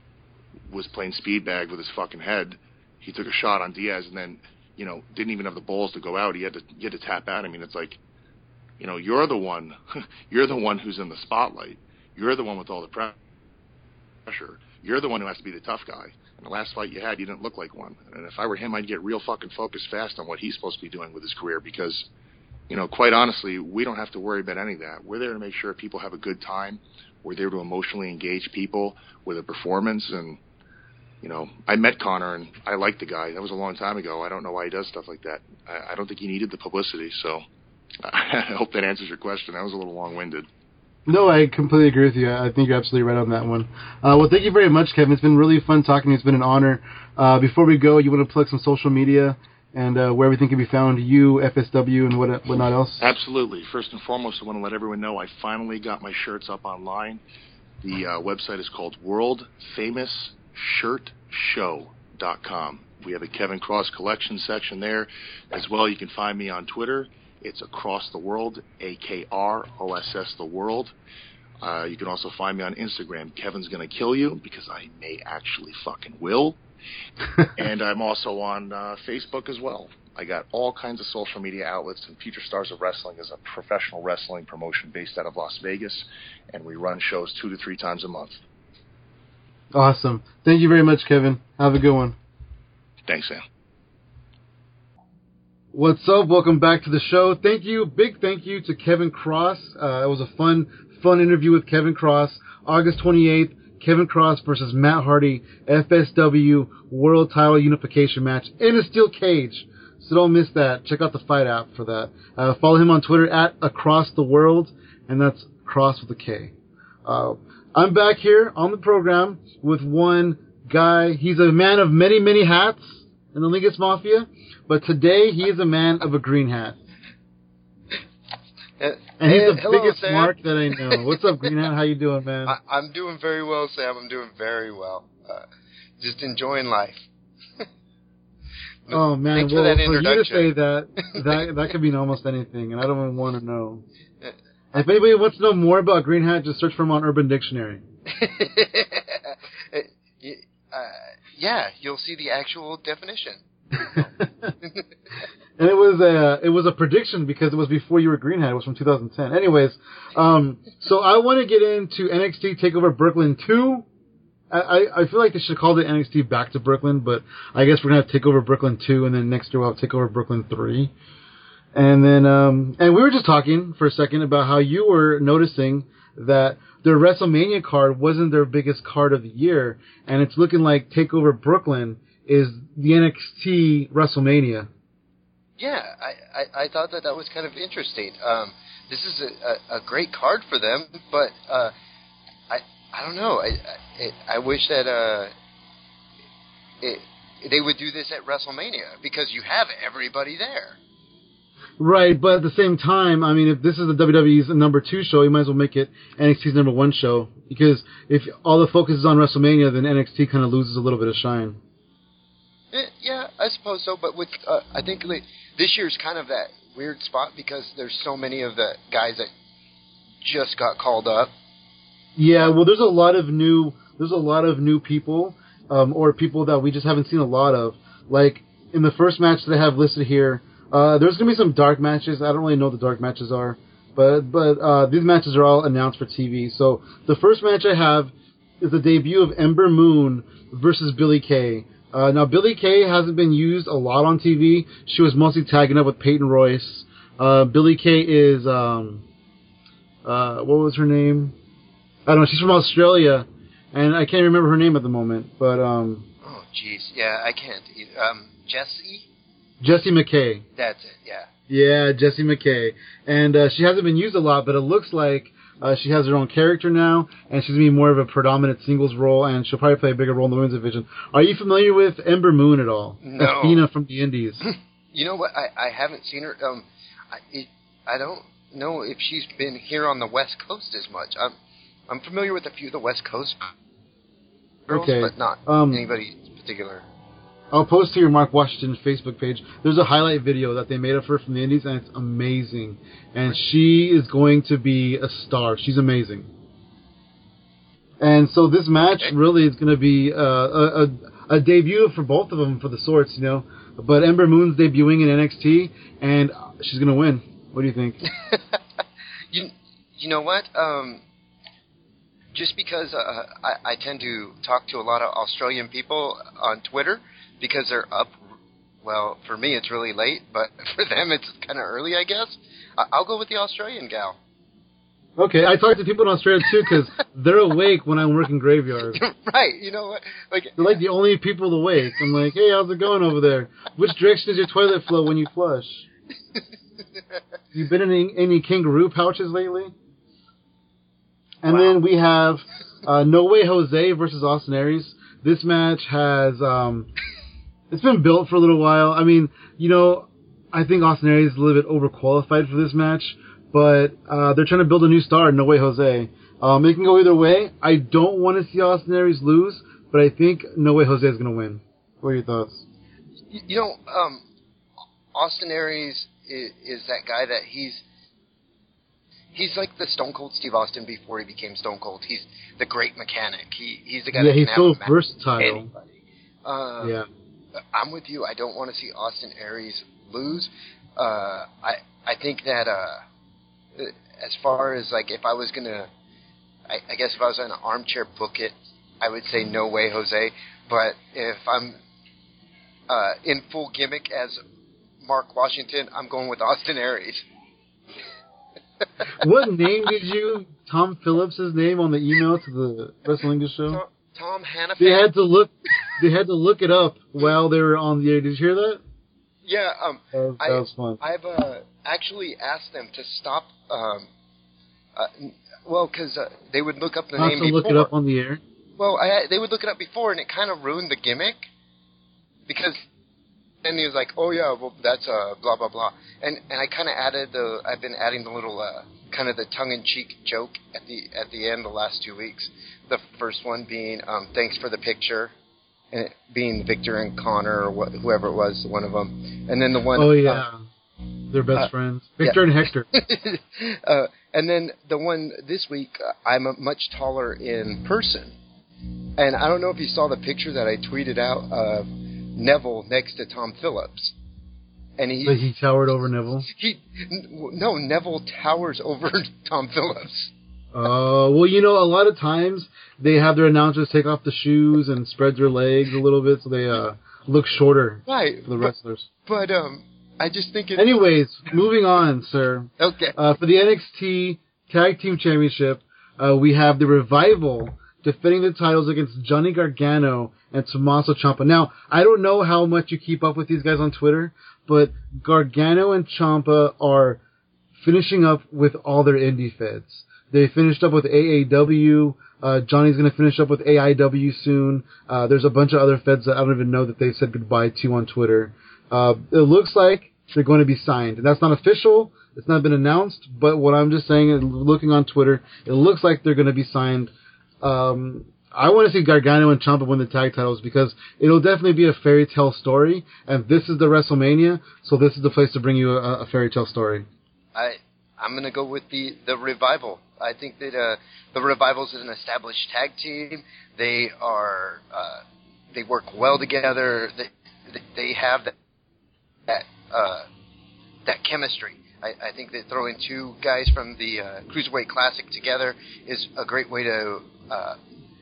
was playing speed bag with his fucking head. He took a shot on Diaz and then, you know, didn't even have the balls to go out. He had to, he had to tap out. I mean, it's like, you know, you're the one, you're the one who's in the spotlight. You're the one with all the pressure. You're the one who has to be the tough guy. And the last fight you had, you didn't look like one. And if I were him, I'd get real fucking focused fast on what he's supposed to be doing with his career because, you know, quite honestly, we don't have to worry about any of that. We're there to make sure people have a good time. We're there to emotionally engage people with a performance. And, you know, I met Conor and I liked the guy. That was a long time ago. I don't know why he does stuff like that. I, I don't think he needed the publicity. So I hope that answers your question. That was a little long-winded. No, I completely agree with you. I think you're absolutely right on that one. Uh, well, thank you very much, Kevin. It's been really fun talking to you. It's been an honor. Uh, before we go, you want to plug some social media and uh, where everything can be found, you, F S W, and what whatnot else? Absolutely. First and foremost, I want to let everyone know I finally got my shirts up online. The uh, website is called world famous shirt show dot com. We have a Kevin Cross collection section there. As well, you can find me on Twitter. It's Across the World, A K R O S S The World. Uh, you can also find me on Instagram, Kevin's Gonna Kill You, because I may actually fucking will. And I'm also on uh, Facebook as well. I got all kinds of social media outlets, and Future Stars of Wrestling is a professional wrestling promotion based out of Las Vegas, and we run shows two to three times a month. Awesome. Thank you very much, Kevin. Have a good one. Thanks, Sam. What's up? Welcome back to the show. Thank you. Big thank you to Kevin Cross. Uh, it was a fun, fun interview with Kevin Cross. August twenty-eighth, Kevin Cross versus Matt Hardy, F S W World Title Unification match in a steel cage. So don't miss that. Check out the Fight app for that. Uh, follow him on Twitter at Across the World, and that's Cross with a K. Uh, I'm back here on the program with one guy. He's a man of many, many hats in the Lingus Mafia, but today he is a man of a green hat. Uh, and he's hey, the hello, biggest Sam. mark that I know. What's up, Green Hat? How you doing, man? I, I'm doing very well, Sam. I'm doing very well. Uh, just enjoying life. Oh man, Thanks well, for, that for you to introduction. say that, that that could mean almost anything, and I don't even want to know. If anybody wants to know more about Green Hat, just search for him on Urban Dictionary. uh, yeah, you'll see the actual definition. And it was a it was a prediction because it was before you were Green Hat. It was from two thousand ten. Anyways, um, so I want to get into N X T Takeover Brooklyn two. I, I feel like they should have called it N X T Back to Brooklyn, but I guess we're gonna have Takeover Brooklyn two, and then next year we'll have Takeover Brooklyn three. And then um, and we were just talking for a second about how you were noticing that their WrestleMania card wasn't their biggest card of the year, and it's looking like Takeover Brooklyn is the N X T WrestleMania. Yeah, I, I, I thought that that was kind of interesting. Um, this is a, a, a great card for them, but uh, I I don't know. I I, I wish that uh, it, they would do this at WrestleMania because you have everybody there. Right, but at the same time, I mean, if this is the W W E's number two show, you might as well make it N X T's number one show, because if all the focus is on WrestleMania, then N X T kind of loses a little bit of shine. Eh, yeah, I suppose so, but with uh, I think like, this year's kind of that weird spot because there's so many of the guys that just got called up. Yeah, well, there's a lot of new, there's a lot of new people, um, or people that we just haven't seen a lot of. Like in the first match that I have listed here, uh, there's gonna be some dark matches. I don't really know what the dark matches are, but but uh, these matches are all announced for T V. So the first match I have is the debut of Ember Moon versus Billie Kay. Uh, now, Billie Kay hasn't been used a lot on T V. She was mostly tagging up with Peyton Royce. Uh, Billie Kay is, um, uh, what was her name? I don't know. She's from Australia, and I can't remember her name at the moment. But um, oh, jeez, yeah, I can't. Um, Jessie. Jessie McKay. That's it. Yeah. Yeah, Jessie McKay, and uh, she hasn't been used a lot, but it looks like uh, she has her own character now, and she's going to be more of a predominant singles role, and she'll probably play a bigger role in the women's division. Are you familiar with Ember Moon at all? No. Athena from the Indies. You know what? I, I haven't seen her. Um, I it, I don't know if she's been here on the West Coast as much. I'm I'm familiar with a few of the West Coast girls, okay. but not um, anybody in particular. I'll post to your Mark Washington Facebook page. There's a highlight video that they made of her from the Indies, and it's amazing. And she is going to be a star. She's amazing. And so this match okay. really is going to be uh, a, a, a debut for both of them for the sorts, you know. But Ember Moon's debuting in N X T, and she's going to win. What do you think? you you know what? Um, just because uh, I, I tend to talk to a lot of Australian people on Twitter, because they're up, well, for me it's really late, but for them it's kind of early, I guess. I'll go with the Australian gal. Okay, I talk to people in Australia too because they're awake when I'm working graveyard. Right, you know what? Like, they're like the only people awake. I'm like, hey, how's it going over there? Which direction does your toilet flow when you flush? You been in any, any kangaroo pouches lately? And wow. then we have uh, No Way Jose versus Austin Aries. This match has... Um, It's been built for a little while. I mean, you know, I think Austin Aries is a little bit overqualified for this match, but uh, they're trying to build a new star, No Way Jose. Um, it can go either way. I don't want to see Austin Aries lose, but I think No Way Jose is going to win. What are your thoughts? You know, um, Austin Aries is, is that guy that he's he's like the Stone Cold Steve Austin before he became Stone Cold. He's the great mechanic. He he's the guy yeah, that can he's have so a match versatile. with anybody. Uh, yeah. I'm with you. I don't want to see Austin Aries lose. Uh, I I think that uh, as far as like if I was gonna, I, I guess if I was in an armchair book it, I would say No Way Jose. But if I'm uh, in full gimmick as Mark Washington, I'm going with Austin Aries. What name did you Tom Phillips' name on the email to the Wrestling show? Tom, Tom Hannafan. They had to look. They had to look it up while they were on the air. Did you hear that? Yeah, um, that was, I, that was fun. I've uh, actually asked them to stop um, Uh, well, because uh, they would look up the Not name to before. look it up on the air. Well, I, they would look it up before, and it kind of ruined the gimmick. Because then he was like, oh, yeah, well, that's uh, blah, blah, blah. And and I kind of added the, I've been adding the little, uh, kind of the tongue-in-cheek joke at the at the end the last two weeks. The first one being, um, thanks for the picture, and it being Victor and Connor, or what, whoever it was, one of them. And then the one... Oh, yeah. Uh, They're best uh, friends. Victor yeah. and Hector. uh, and then the one this week, uh, I'm a much taller in person. And I don't know if you saw the picture that I tweeted out of Neville next to Tom Phillips. And he... Like he towered over Neville? He, no, Neville towers over Tom Phillips. Uh, well, you know, a lot of times they have their announcers take off the shoes and spread their legs a little bit so they uh, look shorter right, for the but, wrestlers. But um, I just think it... Anyways, moving on, sir. Okay. Uh, for the N X T Tag Team Championship, uh, we have the Revival defending the titles against Johnny Gargano and Tommaso Ciampa. Now, I don't know how much you keep up with these guys on Twitter, but Gargano and Ciampa are finishing up with all their indie feds. They finished up with A A W. Uh, Johnny's going to finish up with A I W soon. Uh, there's a bunch of other feds that I don't even know that they've said goodbye to on Twitter. Uh, it looks like they're going to be signed. And that's not official. It's not been announced. But what I'm just saying, looking on Twitter, it looks like they're going to be signed. Um, I want to see Gargano and Ciampa win the tag titles because it'll definitely be a fairy tale story. And this is the WrestleMania, so this is the place to bring you a, a fairy tale story. I, I'm going to go with the, the Revival. I think that uh, the Revival's is an established tag team. They are uh, they work well together. They they have that that, uh, that chemistry. I, I think that throwing two guys from the uh, Cruiserweight Classic together is a great way to uh,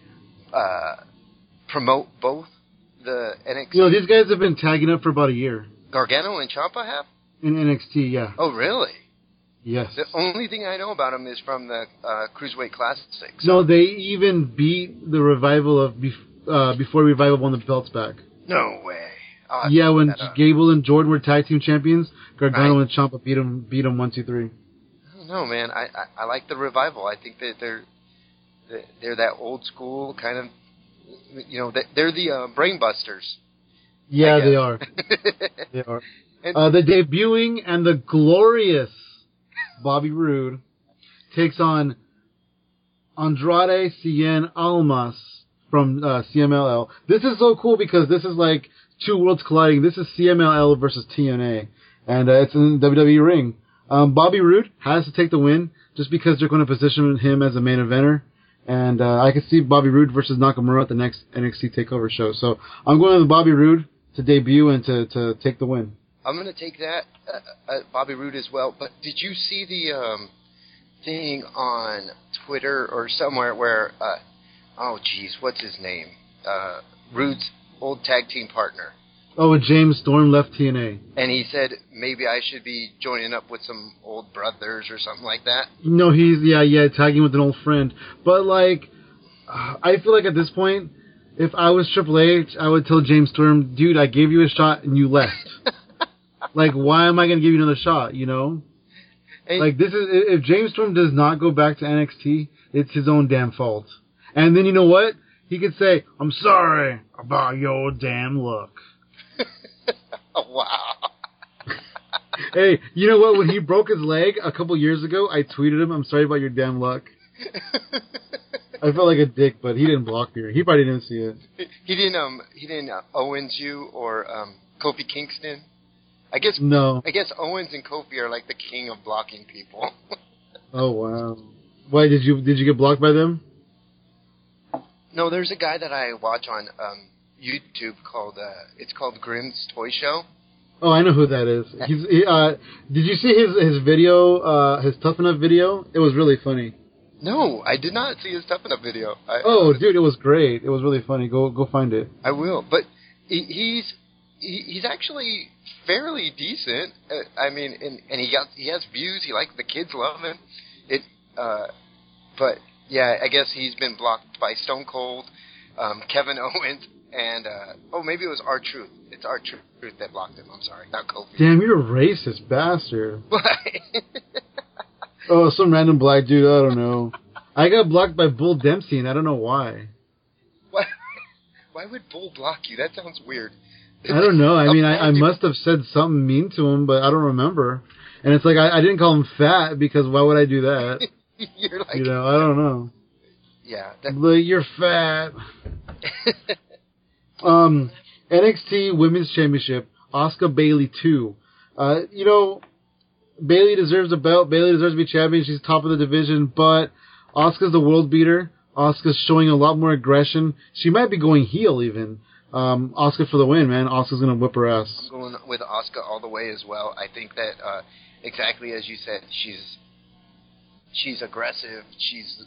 uh, promote both the N X T. You know, these guys have been tagging up for about a year. Gargano and Ciampa have? In N X T, yeah. Oh, really? Yes. The only thing I know about them is from the uh, Cruiserweight Classic. So. No, they even beat the Revival of bef- uh, before Revival won the belts back. No way. Oh, yeah, when Gable and Jordan were tag team champions, Gargano right. and Ciampa beat them, beat them one, two, three. I don't know, man. I, I, I like the Revival. I think that they're they're that old school kind of, you know, they're the uh, brain busters. Yeah, they are. they are. And, uh, the debuting and the glorious Bobby Roode takes on Andrade Cien Almas from uh, C M L L. This is so cool because this is like two worlds colliding. This is C M L L versus T N A, and uh, it's in the W W E ring. Um, Bobby Roode has to take the win just because they're going to position him as a main eventer, and uh, I can see Bobby Roode versus Nakamura at the next N X T TakeOver show. So I'm going with Bobby Roode to debut and to, to take the win. I'm going to take that, uh, uh, Bobby Roode as well. But did you see the um, thing on Twitter or somewhere where, uh, oh, geez, what's his name? Uh, Roode's old tag team partner. Oh, James Storm left T N A. And he said maybe I should be joining up with some old brothers or something like that. No, he's, yeah, yeah, tagging with an old friend. But, like, I feel like at this point, if I was Triple H, I would tell James Storm, dude, I gave you a shot and you left. Like, why am I going to give you another shot, you know? Hey. Like, this is, if James Storm does not go back to N X T, it's his own damn fault. And then, you know what? He could say, I'm sorry about your damn luck. Oh, wow. Hey, you know what? When he broke his leg a couple years ago, I tweeted him, I'm sorry about your damn luck. I felt like a dick, but he didn't block me. He probably didn't see it. He didn't, um, he didn't uh, Owens you or, um, Kofi Kingston? I guess no. I guess Owens and Kofi are like the king of blocking people. Oh wow! Why did you did you get blocked by them? No, there's a guy that I watch on um, YouTube called uh, it's called Grimm's Toy Show. Oh, I know who that is. He's he, uh, did you see his his video? Uh, his Tough Enough video? It was really funny. No, I did not see his Tough Enough video. I, oh, dude, it was great. It was really funny. Go go find it. I will, but he, he's. He's actually fairly decent. Uh, I mean, and, and he got he has views. He like the kids love him. It, uh, but yeah, I guess he's been blocked by Stone Cold, um, Kevin Owens, and uh, oh, maybe it was R-Truth. It's R-Truth that blocked him. I'm sorry, not Kofi. Damn, you're a racist bastard. Oh, some random black dude. I don't know. I got blocked by Bull Dempsey, and I don't know why. Why? Why would Bull block you? That sounds weird. I don't know. I mean, I, I must have said something mean to him, but I don't remember. And it's like, I, I didn't call him fat, because why would I do that? You're like, you know, I don't know. Yeah. That... Like, you're fat. um, N X T Women's Championship, Asuka Bayley two. Uh, you know, Bayley deserves a belt. Bayley deserves to be champion. She's top of the division, but Asuka's the world beater. Asuka's showing a lot more aggression. She might be going heel, even. Um, Asuka for the win, man. Asuka's gonna whip her ass. I'm going with Asuka all the way as well. I think that uh, exactly as you said, she's she's aggressive. She's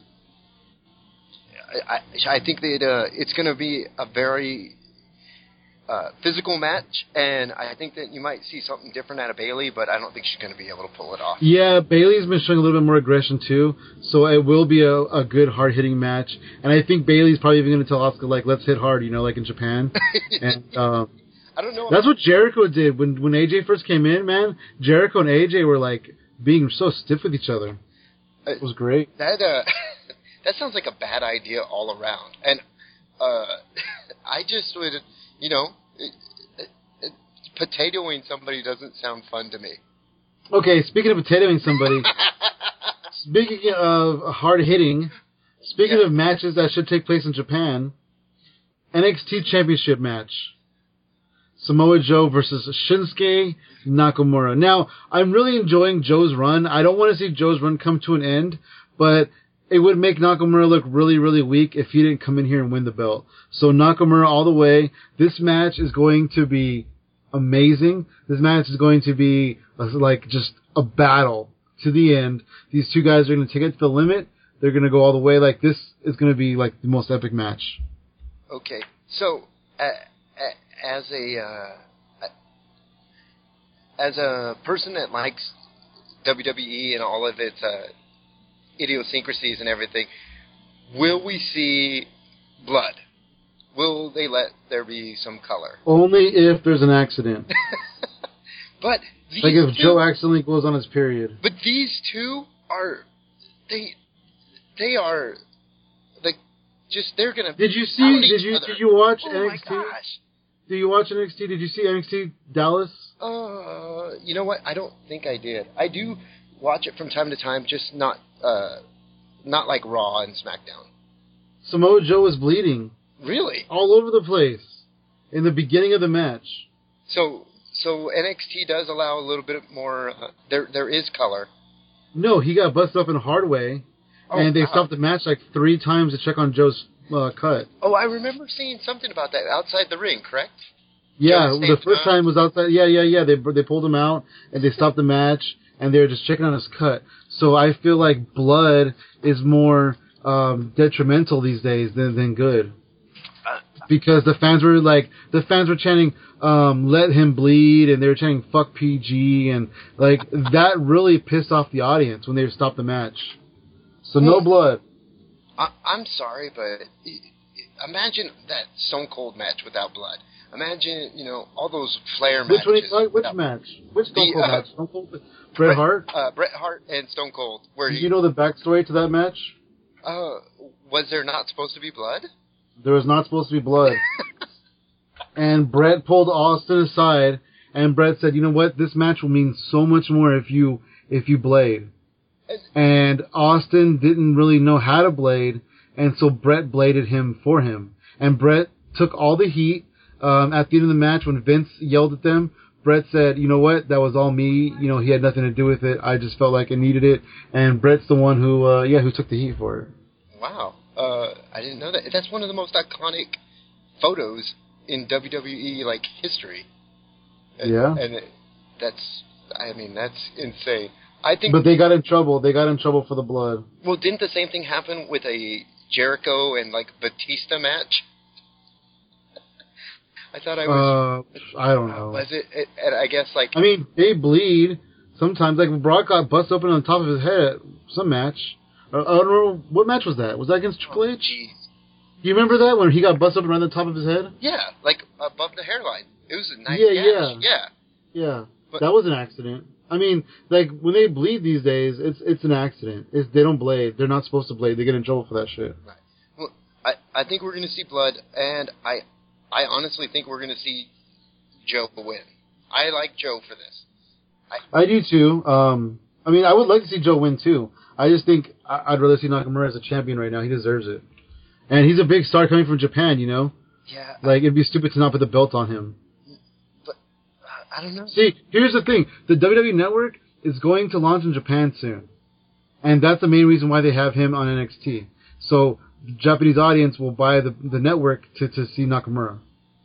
I I, I think that uh, it's gonna be a very uh, physical match, and I think that you might see something different out of Bayley, but I don't think she's gonna be able to pull it off. Yeah, Bayley's been showing a little bit more aggression too, so it will be a, a good hard hitting match. And I think Bayley's probably even gonna tell Asuka like, let's hit hard, you know, like in Japan. and um, I don't know. That's what Jericho did when when A J first came in, man. Jericho and A J were like being so stiff with each other. It was great. That uh, that sounds like a bad idea all around. And uh, I just would, you know, it, it, it, potatoing somebody doesn't sound fun to me. Okay, speaking of potatoing somebody, speaking of hard hitting, speaking yeah. of matches that should take place in Japan, N X T Championship match. Samoa Joe versus Shinsuke Nakamura. Now, I'm really enjoying Joe's run. I don't want to see Joe's run come to an end, but it would make Nakamura look really, really weak if he didn't come in here and win the belt. So Nakamura all the way. This match is going to be amazing. This match is going to be a, like just a battle to the end. These two guys are going to take it to the limit. They're going to go all the way. Like, this is going to be like the most epic match. Okay, so uh, as a uh, as a person that likes W W E and all of its uh, idiosyncrasies and everything, will we see blood? Will they let there be some color? Only if there's an accident. But these like if two, Joe accidentally goes on his period. But these two are they they are like just they're gonna. Did you see? Did you other. did you watch oh N X T? My gosh. Did you watch N X T? Did you see N X T Dallas? Uh, you know what? I don't think I did. I do watch it from time to time, just not uh, not like Raw and SmackDown. Samoa Joe was bleeding. Really? All over the place in the beginning of the match. So, so N X T does allow a little bit more. Uh, there, there is color. No, he got busted up in a hard way, oh, and they wow. stopped the match like three times to check on Joe's uh, cut. Oh, I remember seeing something about that outside the ring. Correct? Yeah, the first time was outside. Yeah, yeah, yeah. They they pulled him out and they stopped the match, and they were just checking on his cut. So I feel like blood is more um, detrimental these days than than good. Because the fans were like, the fans were chanting, um, let him bleed, and they were chanting, fuck P G, and like, that really pissed off the audience when they stopped the match. So no blood. I, I'm sorry, but imagine that Stone Cold match without blood. Imagine, you know, all those Flair Which matches. One, which match? Which Stone the, Cold uh, match? Stone Cold? Bret Hart? Uh, Bret Hart and Stone Cold. Where Did he, you know the backstory to that match? Uh, was there not supposed to be blood? There was not supposed to be blood. And Bret pulled Austin aside, and Bret said, you know what, this match will mean so much more if you if you blade. And Austin didn't really know how to blade, and so Bret bladed him for him. And Bret took all the heat. Um, at the end of the match, when Vince yelled at them, Bret said, you know what, that was all me. You know, he had nothing to do with it. I just felt like I needed it. And Bret's the one who, uh, yeah, who took the heat for it. Wow. Uh, I didn't know that. That's one of the most iconic photos in W W E like history. And, yeah, and it, that's, I mean, that's insane. I think. But they got in trouble. They got in trouble for the blood. Well, didn't the same thing happen with a Jericho and like Batista match? I thought I was. Uh, I don't know. Was it, it? And I guess like. I mean, they bleed sometimes. Like Brock got busted open on top of his head. Some match. I don't know, what match was that? Was that against Triple H? Jeez. Do you remember that when he got busted up around the top of his head? Yeah, like above the hairline. It was a nice yeah, gash. Yeah, yeah. Yeah, but, that was an accident. I mean, like, when they bleed these days, it's it's an accident. It's, they don't blade. They're not supposed to blade. They get in trouble for that shit. Right. Well, I, I think we're going to see blood, and I I honestly think we're going to see Joe win. I like Joe for this. I, I do, too. Um, I mean, I would like to see Joe win, too. I just think I, I'd rather see Nakamura as a champion right now. He deserves it. And he's a big star coming from Japan, you know? Yeah. Like, it'd be stupid to not put the belt on him. But, uh, I don't know. See, here's the thing. The W W E Network is going to launch in Japan soon. And that's the main reason why they have him on N X T. So, the Japanese audience will buy the the network to, to see Nakamura.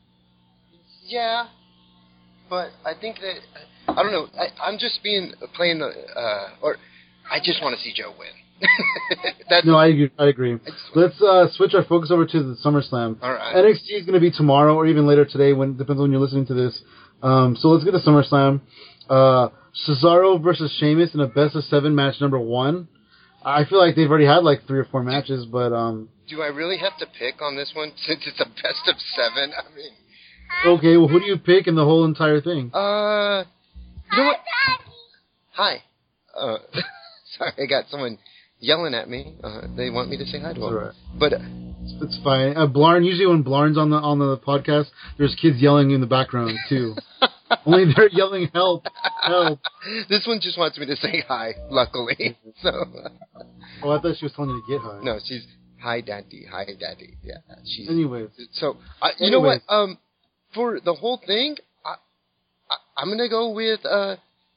Yeah. But I think that, I don't know, I, I'm just being, playing, uh, or I just want to see Joe win. That's, no, I agree. I agree. Let's uh, switch our focus over to the SummerSlam. All right. N X T is going to be tomorrow or even later today. When depends on when you're listening to this. Um, so let's get to SummerSlam. Uh, Cesaro versus Sheamus in a best of seven match number one. I feel like they've already had like three or four matches, but um. Do I really have to pick on this one since it's a best of seven? I mean. Okay, well, who do you pick in the whole entire thing? Uh, you know what? Hi. Uh, sorry, I got someone yelling at me. Uh, they want me to say hi to them. Right. But uh, it's fine. Uh, Blarn, usually when Blarn's on the on the podcast, there's kids yelling in the background too. Only they're yelling help, help. This one just wants me to say hi. Luckily, so. Oh, I thought she was telling you to get hi. No, she's hi, daddy, hi, daddy. Yeah, she's. Anyways, so uh, you know what? Um, for the whole thing, I, I I'm gonna go with uh.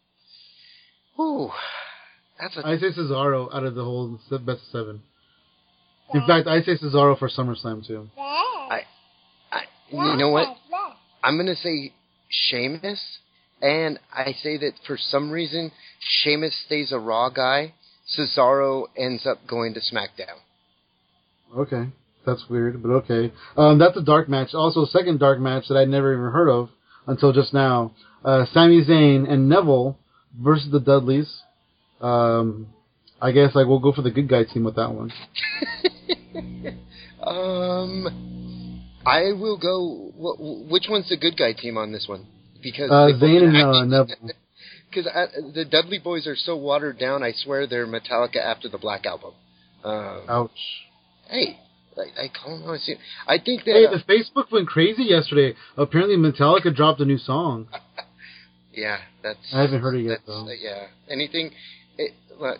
Ooh. That's a I say Cesaro out of the whole best of seven. In fact, I say Cesaro for SummerSlam too. I, I, you know what? I'm gonna say Sheamus, and I say that for some reason Sheamus stays a Raw guy. Cesaro ends up going to SmackDown. Okay, that's weird, but okay. Um, that's a dark match. Also, a second dark match that I'd never even heard of until just now. Uh, Sami Zayn and Neville versus the Dudleys. Um, I guess like we'll go for the good guy team with that one. um, I will go. Wh- which one's the good guy team on this one? Because uh, Zayn and uh, Neville. Because the Dudley Boys are so watered down. I swear they're Metallica after the Black Album. Um, Ouch. Hey, I, I call them. I think that. Hey, uh, the Facebook went crazy yesterday. Apparently, Metallica dropped a new song. Yeah, that's. I haven't heard it yet though. Uh, yeah, anything. It, look,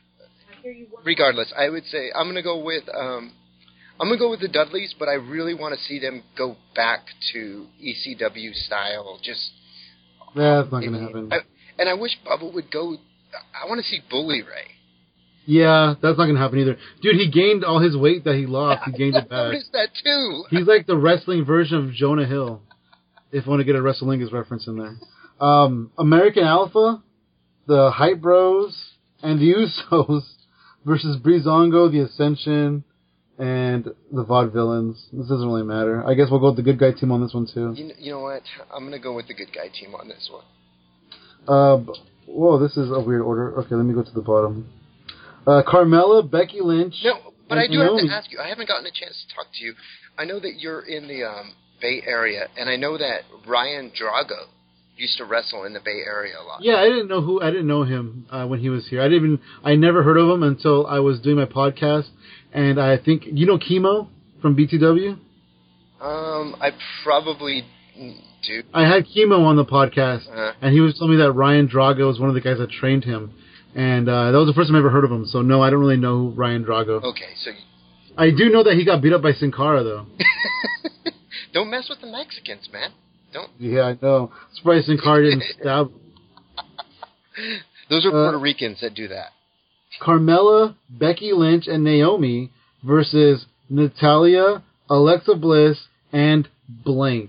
regardless, I would say I'm gonna go with um, I'm gonna go with the Dudleys, but I really want to see them go back to E C W style. Just that's not gonna happen. I, and I wish Bubba would go. I want to see Bully Ray. Yeah, that's not gonna happen either, dude. He gained all his weight that he lost. He gained it back. I noticed that too. He's like the wrestling version of Jonah Hill. If I want to get a Wrestlingus reference in there. Um, American Alpha, the Hype Bros, and the Usos versus Breezango, the Ascension, and the Vaudevillains. This doesn't really matter. I guess we'll go with the good guy team on this one too. You, you know what? I'm going to go with the good guy team on this one. Uh, whoa, this is a weird order. Okay, let me go to the bottom. Uh, Carmella, Becky Lynch. No, but I do Naomi. have to ask you. I haven't gotten a chance to talk to you. I know that you're in the um, Bay Area, and I know that Ryan Drago used to wrestle in the Bay Area a lot. Yeah, I didn't know who I didn't know him uh, when he was here. I didn't even I never heard of him until I was doing my podcast, and I think you know Chemo from B T W. Um, I probably do. I had Chemo on the podcast, uh-huh. and he was telling me that Ryan Drago was one of the guys that trained him, and uh, that was the first time I ever heard of him. So no, I don't really know who Ryan Drago. Okay, so I do know that he got beat up by Sin Cara though. Don't mess with the Mexicans, man. Don't. Yeah, I know. Surprised Sin Cara didn't stab. Those are Uh, Puerto Ricans that do that. Carmella, Becky Lynch, and Naomi versus Natalia, Alexa Bliss, and blank.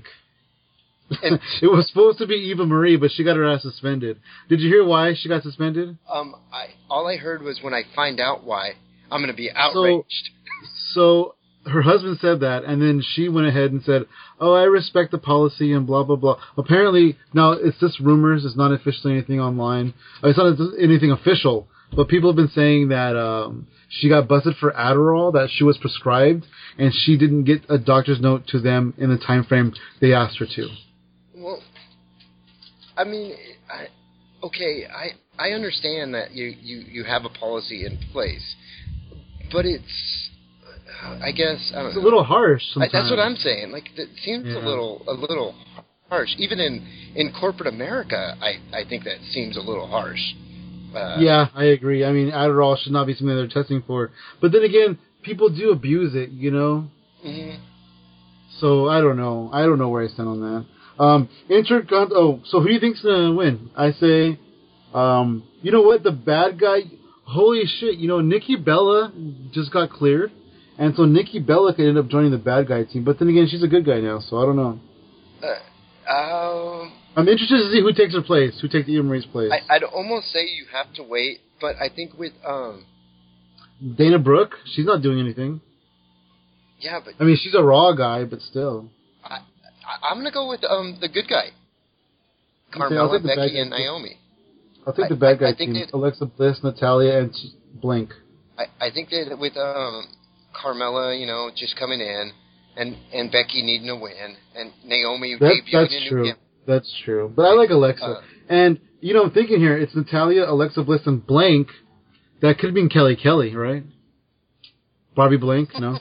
And, it was supposed to be Eva Marie, but she got her ass suspended. Did you hear why she got suspended? um, I all I heard was when I find out why, I'm going to be outraged. So, so her husband said that, and then she went ahead and said, "Oh, I respect the policy," and blah blah blah. Apparently, now it's just rumors. It's not officially anything online. It's not anything official. But people have been saying that um, she got busted for Adderall that she was prescribed, and she didn't get a doctor's note to them in the time frame they asked her to. Well, I mean, I, okay, I I understand that you, you, you have a policy in place, but it's, I guess, I don't It's know. a little harsh I, sometimes. that's what I'm saying. Like, it seems Yeah. a little a little harsh. Even in, in corporate America, I, I think that seems a little harsh. Uh, Yeah, I agree. I mean, Adderall should not be something they're testing for. But then again, people do abuse it, you know? mhm. So, I don't know. I don't know where I stand on that. Um, Intercont... Oh, so who do you think's going to win? I say, um, you know what? The bad guy... Holy shit, you know, Nikki Bella just got cleared. And so Nikki Bella could end up joining the bad guy team. But then again, she's a good guy now, so I don't know. Uh, um, I'm interested to see who takes her place, who takes Eva Marie's place. I, I'd almost say you have to wait, but I think with um, Dana Brooke, she's not doing anything. yeah, but I mean, she's a Raw guy, but still. I, I, I'm gonna go with um the good guy, Okay, I'll Carmella, take the bad Becky, guy and too. Naomi. I'll take I- the bad guy I- I think team. that- Alexa Bliss, Natalia, and Blink. I, I think that with um Carmella, you know, just coming in, and and Becky needing a win, and Naomi That, debuting that's a new true. gimmick. That's true. But I like Alexa. Uh, and, you know, I'm thinking here, it's Natalia, Alexa Bliss, and Blank. That could have been Kelly Kelly, right? Barbie Blank, no?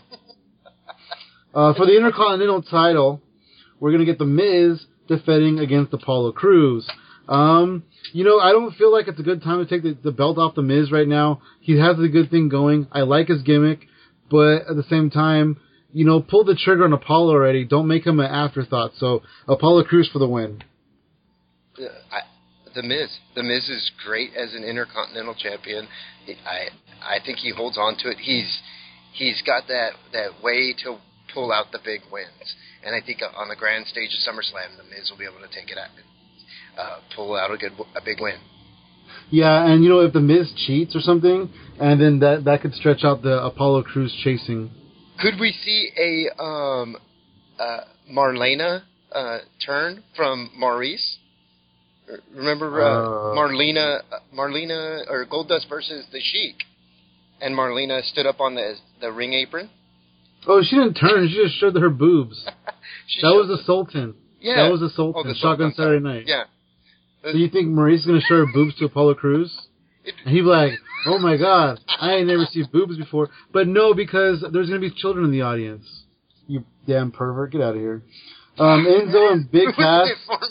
uh, for the Intercontinental title, we're going to get The Miz defending against Apollo Crews. Um, you know, I don't feel like it's a good time to take the, the belt off The Miz right now. He has a good thing going. I like his gimmick. But at the same time, you know, pull the trigger on Apollo already. Don't make him an afterthought. So, Apollo Crews for the win. Uh, I, the Miz, the Miz is great as an Intercontinental Champion. I I think he holds on to it. He's he's got that, that way to pull out the big wins, and I think on the grand stage of SummerSlam, the Miz will be able to take it out, uh, pull out a good a big win. Yeah, and you know, if the Miz cheats or something, and then that that could stretch out the Apollo Crews chasing. Could we see a um, uh, Marlena uh, turn from Maurice? Remember uh, Uh, Marlena, Marlena or Goldust versus the Sheik, and Marlena stood up on the the ring apron. Oh, she didn't turn. She just showed her boobs. She That was showed- the Sultan. yeah. That was the Sultan. Oh, the Shotgun Sultan, sorry. Saturday Night. Yeah. So you think Maurice is going to show her boobs to Apollo Crews? It, And he'd be like, oh my god, I ain't never seen boobs before. But no, because there's going to be children in the audience. You damn pervert. Get out of here. Um, Enzo and Big Cass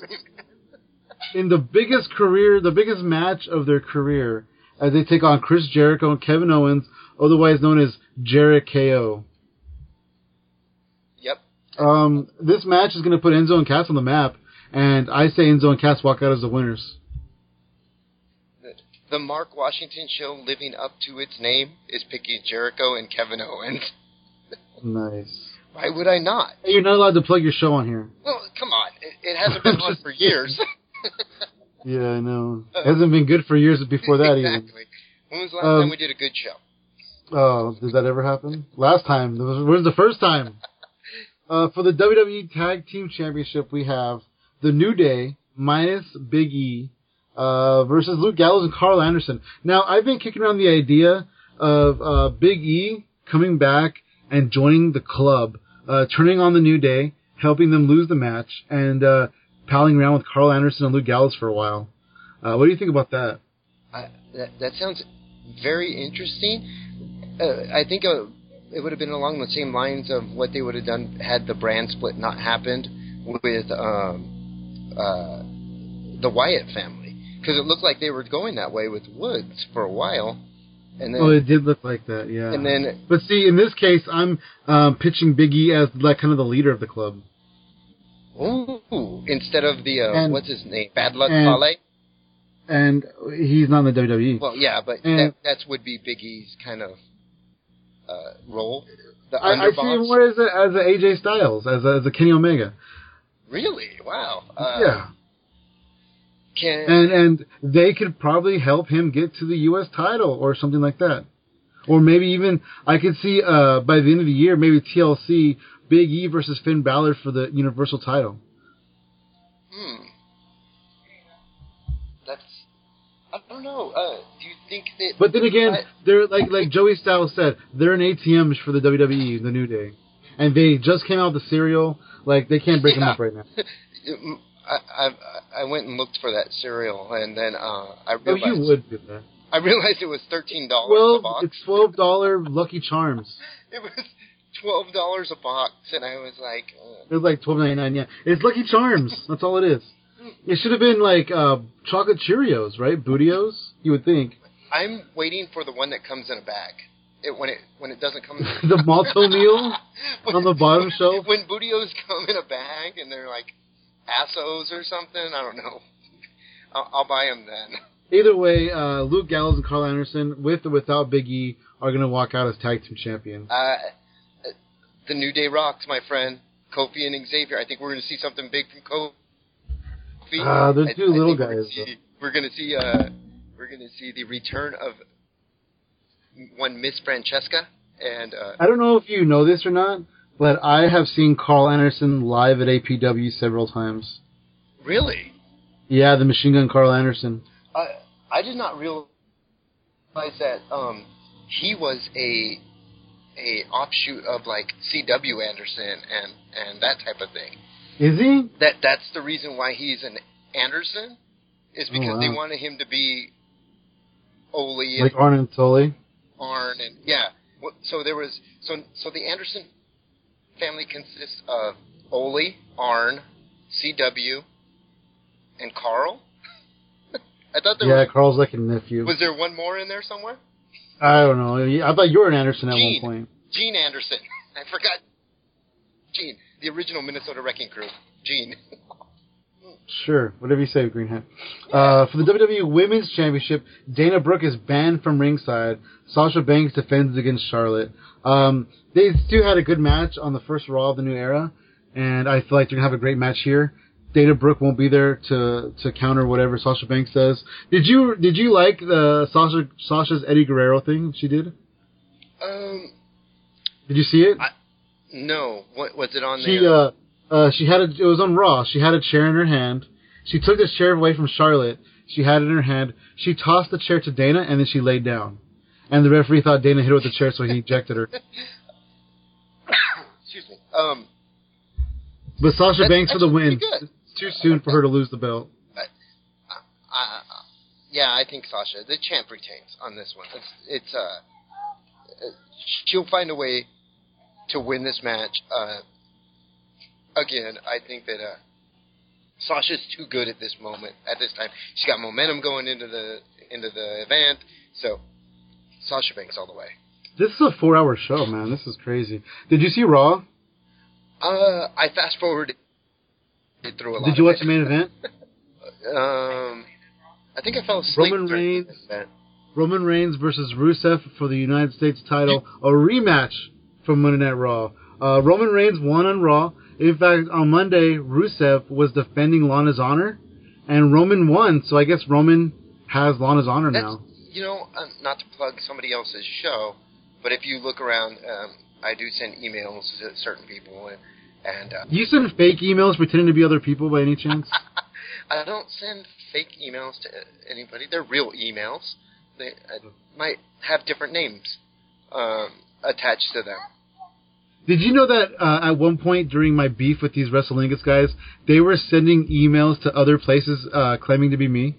in the biggest career, the biggest match of their career, as they take on Chris Jericho and Kevin Owens, otherwise known as Jericho. Yep. Um, this match is going to put Enzo and Cass on the map, and I say Enzo and Cass walk out as the winners. The Mark Washington show, living up to its name, is picking Jericho and Kevin Owens. Nice. Why would I not? Hey, you're not allowed to plug your show on here. Well, come on. It, it hasn't been on for years. Yeah, I know. It hasn't been good for years before that even. Exactly. When was the last Um, time we did a good show? Oh, did that ever happen? Last time. Where's the first time? Uh, for the W W E Tag Team Championship, we have The New Day minus Big E uh, versus Luke Gallows and Carl Anderson. Now, I've been kicking around the idea of uh, Big E coming back and joining the club, uh, turning on The New Day, helping them lose the match, and uh, palling around with Carl Anderson and Luke Gallows for a while. Uh, what do you think about that? I, that, that sounds very interesting. Uh, I think uh, it would have been along the same lines of what they would have done had the brand split not happened with um, uh, the Wyatt family. Because it looked like they were going that way with Woods for a while. And then, Oh, it did look like that, yeah. and then But see, in this case, I'm um, pitching Big E as like kind of the leader of the club. ooh, instead of the, uh, And- what's his name, Bad Luck and- Fale? And he's not in the W W E. Well, yeah, but and- that that's would be Big E's kind of uh, role. The I, I see him underboss. more as a, as a A J Styles, as a, as a Kenny Omega. Really? Wow. Uh, yeah. Can And and they could probably help him get to the U S title or something like that. Or maybe even, I could see uh, by the end of the year, maybe T L C, Big E versus Finn Balor for the Universal title. Hmm. That's. I don't know. Uh, do you think that? But then again, I- they're like like Joey Styles said, they're an A T M for the W W E, the New Day, and they just came out with the cereal. Like they can't break them Yeah. up right now. I, I I went and looked for that cereal, and then uh, I Oh, realized you would do that. I realized it was thirteen dollars Well, a box. it's twelve dollar Lucky Charms. It was twelve dollars a box, and I was like, uh, It was like twelve ninety nine. Yeah, it's Lucky Charms. That's all it is. It should have been like uh, chocolate Cheerios, right? Bootios, you would think. I'm waiting for the one that comes in a bag. It when it when it doesn't come The malto meal when, on the bottom shelf. When Bootios come in a bag and they're like Assos or something, I don't know. I'll, I'll buy them then. Either way, uh, Luke Gallows and Carl Anderson, with or without Big E, are going to walk out as tag team champions. Uh, the New Day rocks, my friend. Kofi and Xavier. I think we're going to see something big from Kofi. Ah, uh, they're two I, little I guys. We're going to see. Uh, we're going to see the return of one Miss Francesca, and uh, I don't know if you know this or not, but I have seen Carl Anderson live at A P W several times. Really? Yeah, the Machine Gun Carl Anderson. I I did not realize that um, he was a a offshoot of like C W Anderson and, and that type of thing. Is he? That that's the reason why he's an Anderson, is because oh, wow. they wanted him to be Ole and like Arn and Tully. Arn and yeah. So there was so so the Anderson family consists of Ole, Arn, C W, and Carl. I thought there yeah, was, Carl's like a nephew. Was there one more in there somewhere? I don't know. I thought you were an Anderson at Gene. one point. Gene Anderson. I forgot. Gene, the original Minnesota Wrecking Crew. Gene. Sure, whatever you say, Green Hat. Uh, for the W W E Women's Championship, Dana Brooke is banned from ringside. Sasha Banks defends against Charlotte. Um, they two had a good match on the first Raw of the new era, and I feel like they're going to have a great match here. Dana Brooke won't be there to, to counter whatever Sasha Banks says. Did you did you like the Sasha Sasha's Eddie Guerrero thing she did? Um, did you see it? I, no. What was it on she, there? Uh, uh, she had a, it was on Raw. She had a chair in her hand. She took the chair away from Charlotte. She had it in her hand. She tossed the chair to Dana, and then she laid down. And the referee thought Dana hit her with the chair, so he ejected her. Excuse me. Um, but Sasha that's, Banks for the win. Good. It's too soon for her to lose the belt. Uh, uh, yeah, I think Sasha, the champ retains on this one. It's, it's uh, she'll find a way to win this match. Uh, again, I think that uh, Sasha's too good at this moment, at this time. She's got momentum going into the into the event, so Sasha Banks all the way. This is a four-hour show, man. This is crazy. Did you see Raw? Uh, I fast forwarded through a lot. Did you of watch it. the main event? um, I think I fell asleep. Roman during Reigns. the event. Roman Reigns versus Rusev for the United States title, a rematch from Monday Night Raw. Uh, Roman Reigns won on Raw. In fact, on Monday, Rusev was defending Lana's honor, and Roman won. So I guess Roman has Lana's honor That's, now. You know, um, not to plug somebody else's show, but if you look around, um, I do send emails to certain people, and, and uh, you send fake emails pretending to be other people by any chance? I don't send fake emails to anybody. They're real emails. They uh, might have different names um, attached to them. Did you know that uh, at one point during my beef with these WrestleLingus guys, they were sending emails to other places uh, claiming to be me?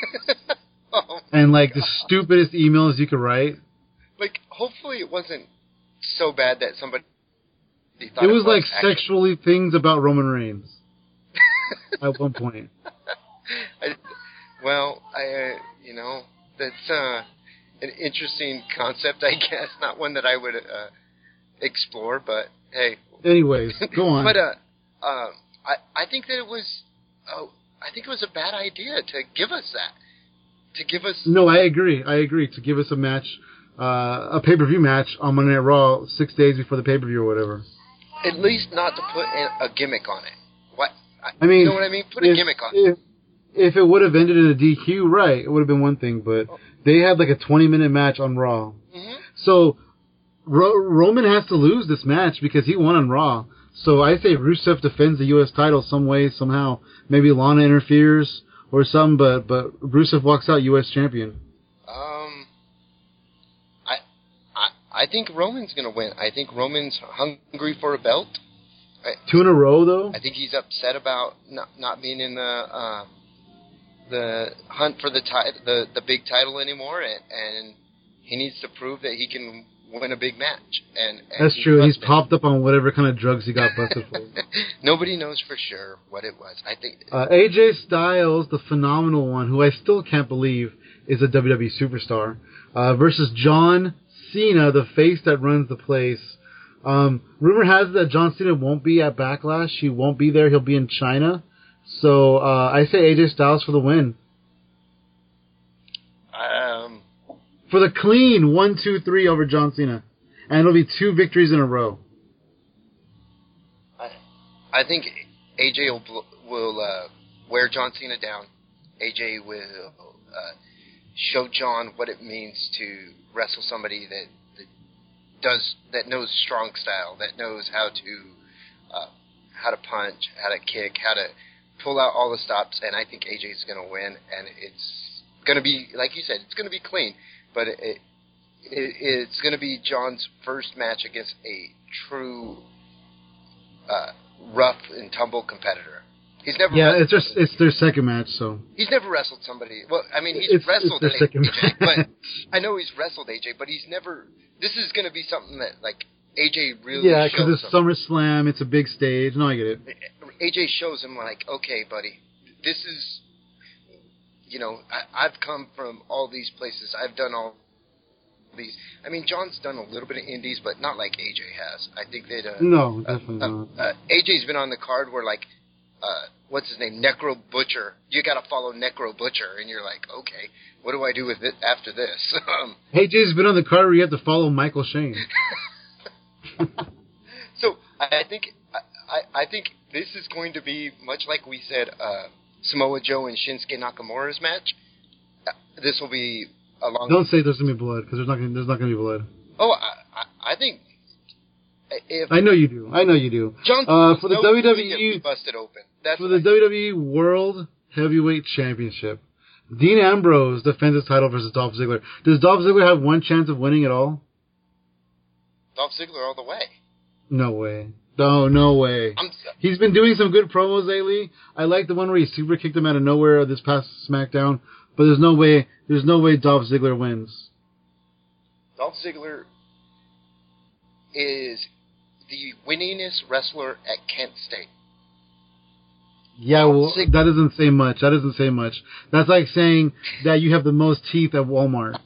Oh, and like God. the stupidest emails you could write. Like, hopefully it wasn't so bad that somebody thought It was, it was like actually. sexually things about Roman Reigns at one point. I, well, I, uh, you know, that's uh, an interesting concept, I guess. Not one that I would uh, explore, but hey. Anyways, go on. But uh, uh, I, I think that it was, oh, I think it was a bad idea to give us that. To give us. No, I agree. I agree to give us a match, uh, a pay per view match on Monday Night Raw six days before the pay per view or whatever. At least not to put a gimmick on it. What? I, I mean, you know what I mean? Put if, a gimmick on it. If, if it would have ended in a D Q, right, it would have been one thing. But they had like a twenty minute match on Raw. Mm-hmm. So Ro- Roman has to lose this match because he won on Raw. So I say Rusev defends the U S title some way, somehow. Maybe Lana interferes or something, but, but Rusev walks out U S champion. Um, I, I, I think Roman's going to win. I think Roman's hungry for a belt. I, Two in a row, though? I think he's upset about not, not being in the uh, the hunt for the, ti- the the big title anymore, and, and he needs to prove that he can win a big match. And, and That's he's true. He's busted. popped up on whatever kind of drugs he got busted for. Nobody knows for sure what it was. I think Uh, A J Styles, the phenomenal one, who I still can't believe is a W W E superstar, uh, versus John Cena, the face that runs the place. Um, rumor has it that John Cena won't be at Backlash. He won't be there. He'll be in China. So uh, I say A J Styles for the win. um, For the clean one, two, three over John Cena. And it'll be two victories in a row. I, I think A J will bl- will uh, wear John Cena down. A J will uh, show John what it means to wrestle somebody that, that does that knows strong style, that knows how to uh, how to punch, how to kick, how to pull out all the stops. And I think A J is going to win, and it's going to be, like you said, it's going to be clean, but it, it, it it's going to be John's first match against a true uh, rough and tumble competitor. He's never Yeah, wrestled it's their, somebody- it's their second match, so. He's never wrestled somebody. Well, I mean, he's It's- wrestled it's their A J, second but match. I know he's wrestled A J, but he's never. This is going to be something that like A J really. Yeah, because shows it's him. SummerSlam, it's a big stage. No, I get it. A J shows him like, okay, buddy, this is. You know, I, I've come from all these places. I've done all these. I mean, John's done a little bit of indies, but not like A J has. I think that. Uh, No, uh, definitely uh, not. uh, A J's been on the card where like. Uh, what's his name? Necro Butcher. You got to follow Necro Butcher, and you're like, okay, what do I do with it after this? um, A J's been on the card where you have to follow Michael Shane. so I, I think I, I think this is going to be much like we said uh, Samoa Joe and Shinsuke Nakamura's match. Uh, this will be a long. Don't say there's gonna be blood because there's not gonna there's not gonna be blood. Oh, I, I, I think if I know you do. I know you do. John Uh, for the no, W W he E gets busted open. That's for the W W E World Heavyweight Championship, Dean Ambrose defends his title versus Dolph Ziggler. Does Dolph Ziggler have one chance of winning at all? Dolph Ziggler all the way. No way. No, no way. I'm, He's been doing some good promos lately. I like the one where he super kicked him out of nowhere this past SmackDown, but there's no way. There's no way Dolph Ziggler wins. Dolph Ziggler is the winningest wrestler at Kent State. Yeah, well, Zig- that doesn't say much. That doesn't say much. That's like saying that you have the most teeth at Walmart.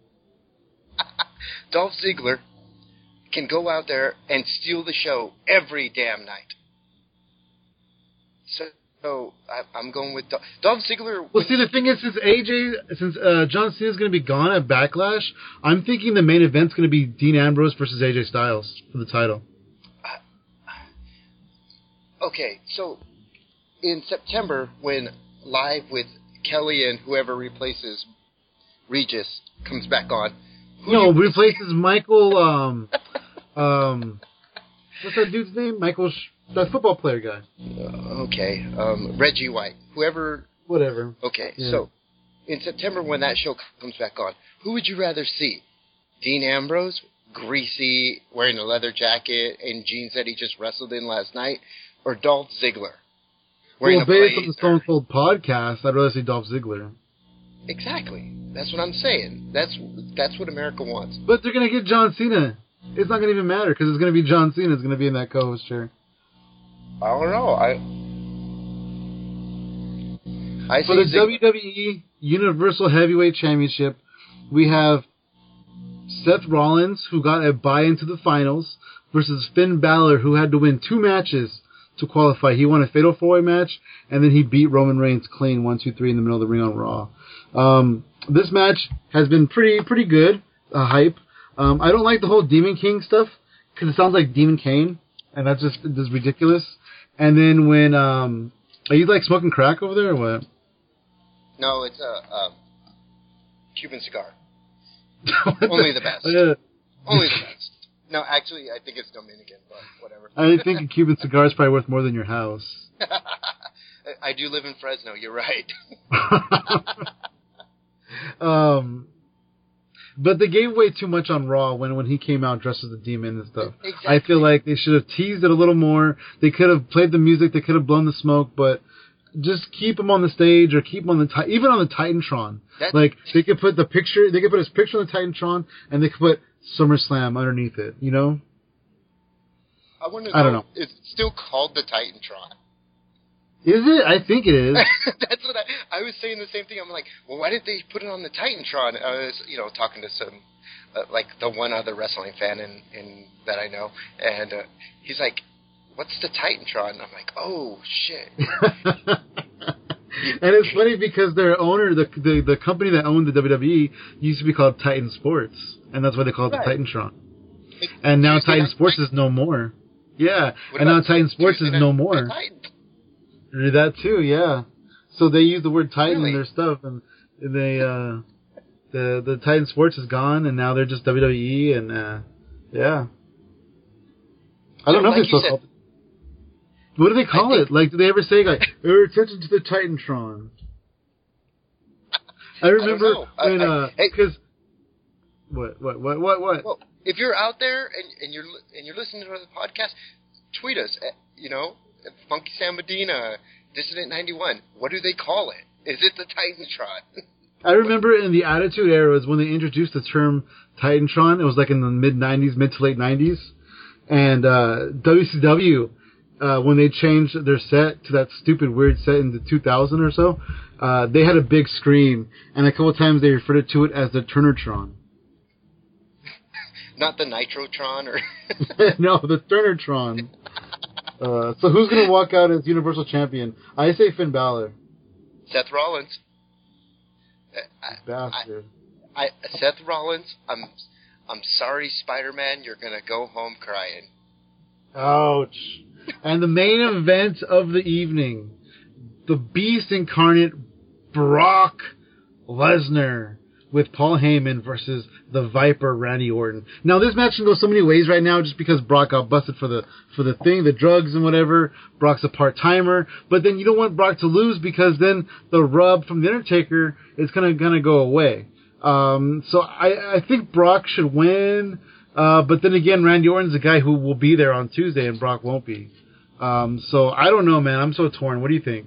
Dolph Ziggler can go out there and steal the show every damn night. So, so I, I'm going with Dolph, Dolph Ziggler. Well, see, the thing is, since A J, since uh, John Cena's going to be gone at Backlash, I'm thinking the main event's going to be Dean Ambrose versus A J Styles for the title. Okay, so in September, when Live with Kelly and whoever replaces Regis comes back on, who No, do you- replaces Michael. Um, um, what's that dude's name? Michael, Sh- that football player guy. Uh, okay, um, Reggie White, whoever. Whatever. Okay, Yeah. so in September when that show comes back on, who would you rather see? Dean Ambrose, greasy, wearing a leather jacket and jeans that he just wrestled in last night, or Dolph Ziggler, wearing Well, a based on the blazer? Stone Cold podcast, I'd rather see Dolph Ziggler. Exactly. That's what I'm saying. That's that's what America wants. But they're going to get John Cena. It's not going to even matter because it's going to be John Cena that's going to be in that co-host chair. I don't know. I I For the see W W E Universal Heavyweight Championship, we have Seth Rollins, who got a bye into the finals, versus Finn Balor, who had to win two matches to qualify. He won a Fatal four-way match, and then he beat Roman Reigns clean, one, two, three in the middle of the ring on Raw. Um, this match has been pretty pretty good, uh, hype. Um, I don't like the whole Demon King stuff, because it sounds like Demon Kane, and that's just, just ridiculous. And then when, um, are you like smoking crack over there, or what? No, it's a um, Cuban cigar. Only the best. Uh, Only the best. No, actually, I think it's Dominican, but whatever. I think a Cuban cigar is probably worth more than your house. I do live in Fresno. You're right. um, But they gave away too much on Raw when, when he came out dressed as a demon and stuff. Exactly. I feel like they should have teased it a little more. They could have played the music. They could have blown the smoke, but just keep him on the stage or keep him on the ti- even on the Titantron. That's, like they could put the picture. They could put his picture on the Titantron, and they could put SummerSlam underneath it. You know. I want to know. I don't know. It's still called the Titantron. Is it? I think it is. That's what I, I was saying the same thing. I'm like, well, why didn't they put it on the Titantron? I was, you know, talking to some, uh, like the one other wrestling fan in, in that I know, and uh, he's like, what's the Titantron? I'm like, oh, shit. And it's funny because their owner, the, the the company that owned the W W E, used to be called Titan Sports, and that's why they call it right. the Titantron. It, and now Titan Sports is no more. Yeah, what and now Titan Sports is no more. That too, yeah. So they use the word Titan really? in their stuff, and they uh, the the Titan Sports is gone, and now they're just W W E, and uh, yeah. I don't know like if they're still called. What do they call it? Like, do they ever say like, "Oh, attention to the Titantron"? I remember I when I, uh, because hey, what what what what what. Well, if you're out there and, and you're and you're listening to the podcast, tweet us. At, you know. Funky Sam Medina, Dissident ninety-one. What do they call it? Is it the Titantron? I remember in the Attitude Era was when they introduced the term Titantron. It was like in the mid nineties, mid to late nineties. And uh, W C W, uh, when they changed their set to that stupid weird set in the two thousand or so, uh, they had a big screen. And a couple of times they referred to it as the Turnertron. Not the Nitrotron? or No, the Turnertron. Uh, so who's going to walk out as Universal Champion? I say Finn Balor. Seth Rollins. I, Bastard. I, I, Seth Rollins, I'm I'm sorry, Spider-Man, you're going to go home crying. Ouch. And the main event of the evening, the Beast Incarnate, Brock Lesnar, with Paul Heyman versus the Viper Randy Orton. Now this match can go so many ways right now just because Brock got busted for the for the thing, the drugs and whatever. Brock's a part-timer, but then you don't want Brock to lose because then the rub from the Undertaker is kind of gonna go away. Um, so I, I think Brock should win, uh, but then again, Randy Orton's a guy who will be there on Tuesday and Brock won't be. Um, so I don't know, man. I'm so torn. What do you think?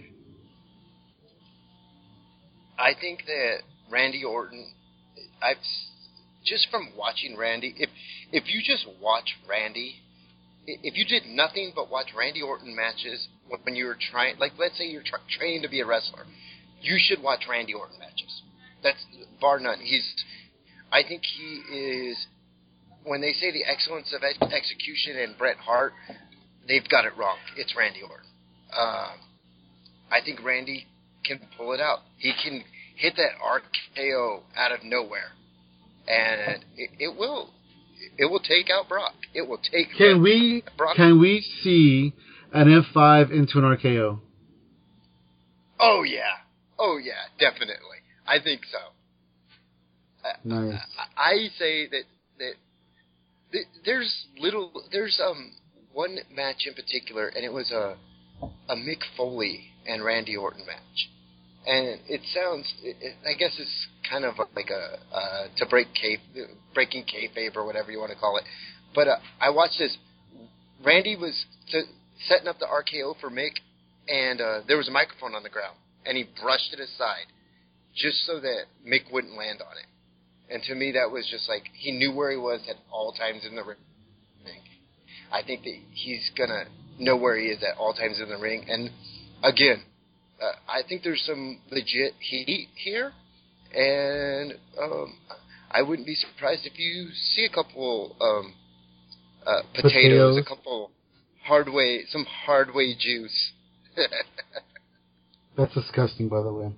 I think that Randy Orton, I've just from watching Randy, if if you just watch Randy, if you did nothing but watch Randy Orton matches when you were trying, like let's say you're tra- training to be a wrestler, you should watch Randy Orton matches. That's bar none. He's, I think he is, when they say the excellence of ex- execution and Bret Hart, they've got it wrong. It's Randy Orton. Um, I think Randy can pull it out. He can hit that R K O out of nowhere, and it, it will it will take out Brock. It will take. Can we Brock. Can we see an F five into an R K O? Oh yeah, oh yeah, definitely. I think so. Nice. I, I say that, that that there's little there's um one match in particular, and it was a a Mick Foley and Randy Orton match. And it sounds, it, it, I guess it's kind of like a, uh, to break cape, breaking kayfabe or whatever you want to call it. But uh, I watched this. Randy was to, setting up the R K O for Mick, and uh, there was a microphone on the ground. And he brushed it aside just so that Mick wouldn't land on it. And to me, that was just like, he knew where he was at all times in the ring. I think that he's going to know where he is at all times in the ring. And again, Uh, I think there's some legit heat here, and um, I wouldn't be surprised if you see a couple um, uh, potatoes, potatoes, a couple hardway, some hardway juice. That's disgusting, by the way.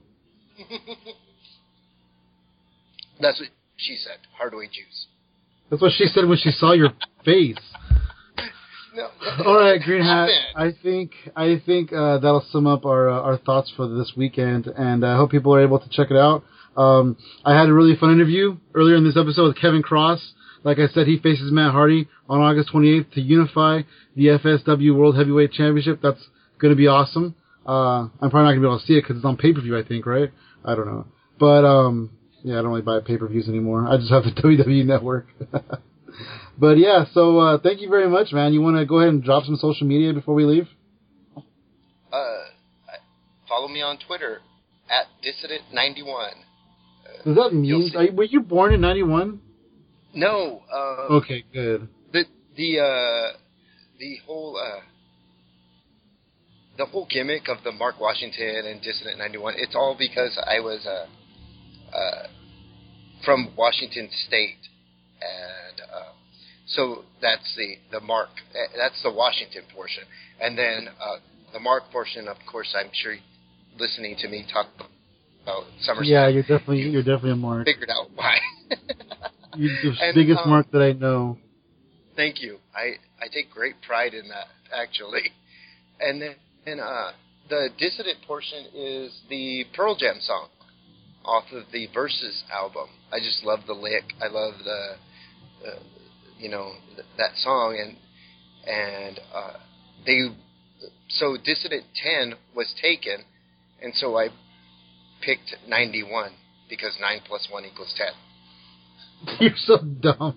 That's what she said, hardway juice. That's what she said when she saw your face. No, all right, Green Hat. I think I think uh, that'll sum up our uh, our thoughts for this weekend, and I hope people are able to check it out. Um, I had a really fun interview earlier in this episode with Kevin Cross. Like I said, he faces Matt Hardy on August twenty-eighth to unify the F S W World Heavyweight Championship. That's going to be awesome. Uh, I'm probably not going to be able to see it because it's on pay-per-view, I think, right? I don't know. But um, Yeah, I don't really buy pay-per-views anymore. I just have the W W E Network. But yeah, so uh, thank you very much, man. You want to go ahead and drop some social media before we leave? Uh, follow me on Twitter at dissident ninety-one. Uh, Does that mean are you, were you born in ninety-one? No. Uh, okay, good. The the uh, the whole uh, the whole gimmick of the Mark Washington and Dissident ninety-one. It's all because I was uh, uh, from Washington State, and uh, so that's the the Mark. That's the Washington portion, and then uh, the Mark portion. Of course, I'm sure listening to me talk about SummerSlam. Yeah, you're definitely you're definitely a Mark. Figured out why. You're the and, biggest um, Mark that I know. Thank you. I, I take great pride in that, actually. And then and, uh, the Dissident portion is the Pearl Jam song off of the Versus album. I just love the lick. I love the, uh, you know, th- that song. And and uh, they so Dissident ten was taken, and so I picked ninety-one because nine plus one equals ten. You're so dumb.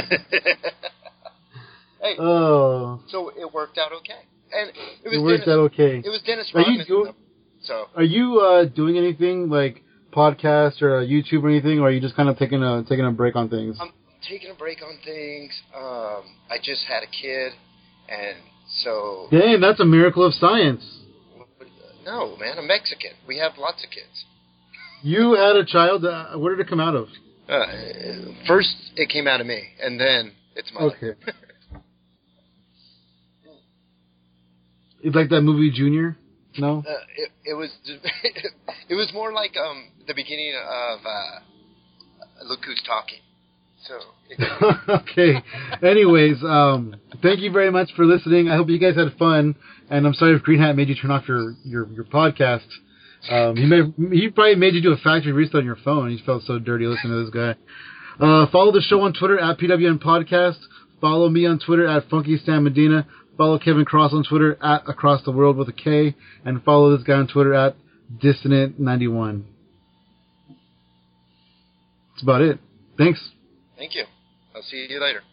Hey, oh. So it worked out okay, and it was it worked Dennis, out okay. It was Dennis Are you Rodman. doing? So are you uh, doing anything like podcast or uh, YouTube or anything, or are you just kind of taking a taking a break on things? I'm taking a break on things. Um, I just had a kid, and so. Dang, that's a miracle of science. No, man, I'm Mexican. We have lots of kids. You had a child. Uh, where did it come out of? Uh, first, it came out of me, and then it's my. Okay. It's like that movie Junior. No. Uh, it, it was. It was more like um the beginning of uh, Look Who's Talking. So. Okay. Anyways, um, thank you very much for listening. I hope you guys had fun, and I'm sorry if Green Hat made you turn off your your, your podcast. Um, he may he probably made you do a factory restart on your phone. He felt so dirty listening to this guy. Uh, follow the show on Twitter at P W N Podcast. Follow me on Twitter at Funky Stan Medina. Follow Kevin Cross on Twitter at Across the World with a K, and follow this guy on Twitter at Dissident ninety-one. That's about it. Thanks. Thank you. I'll see you later.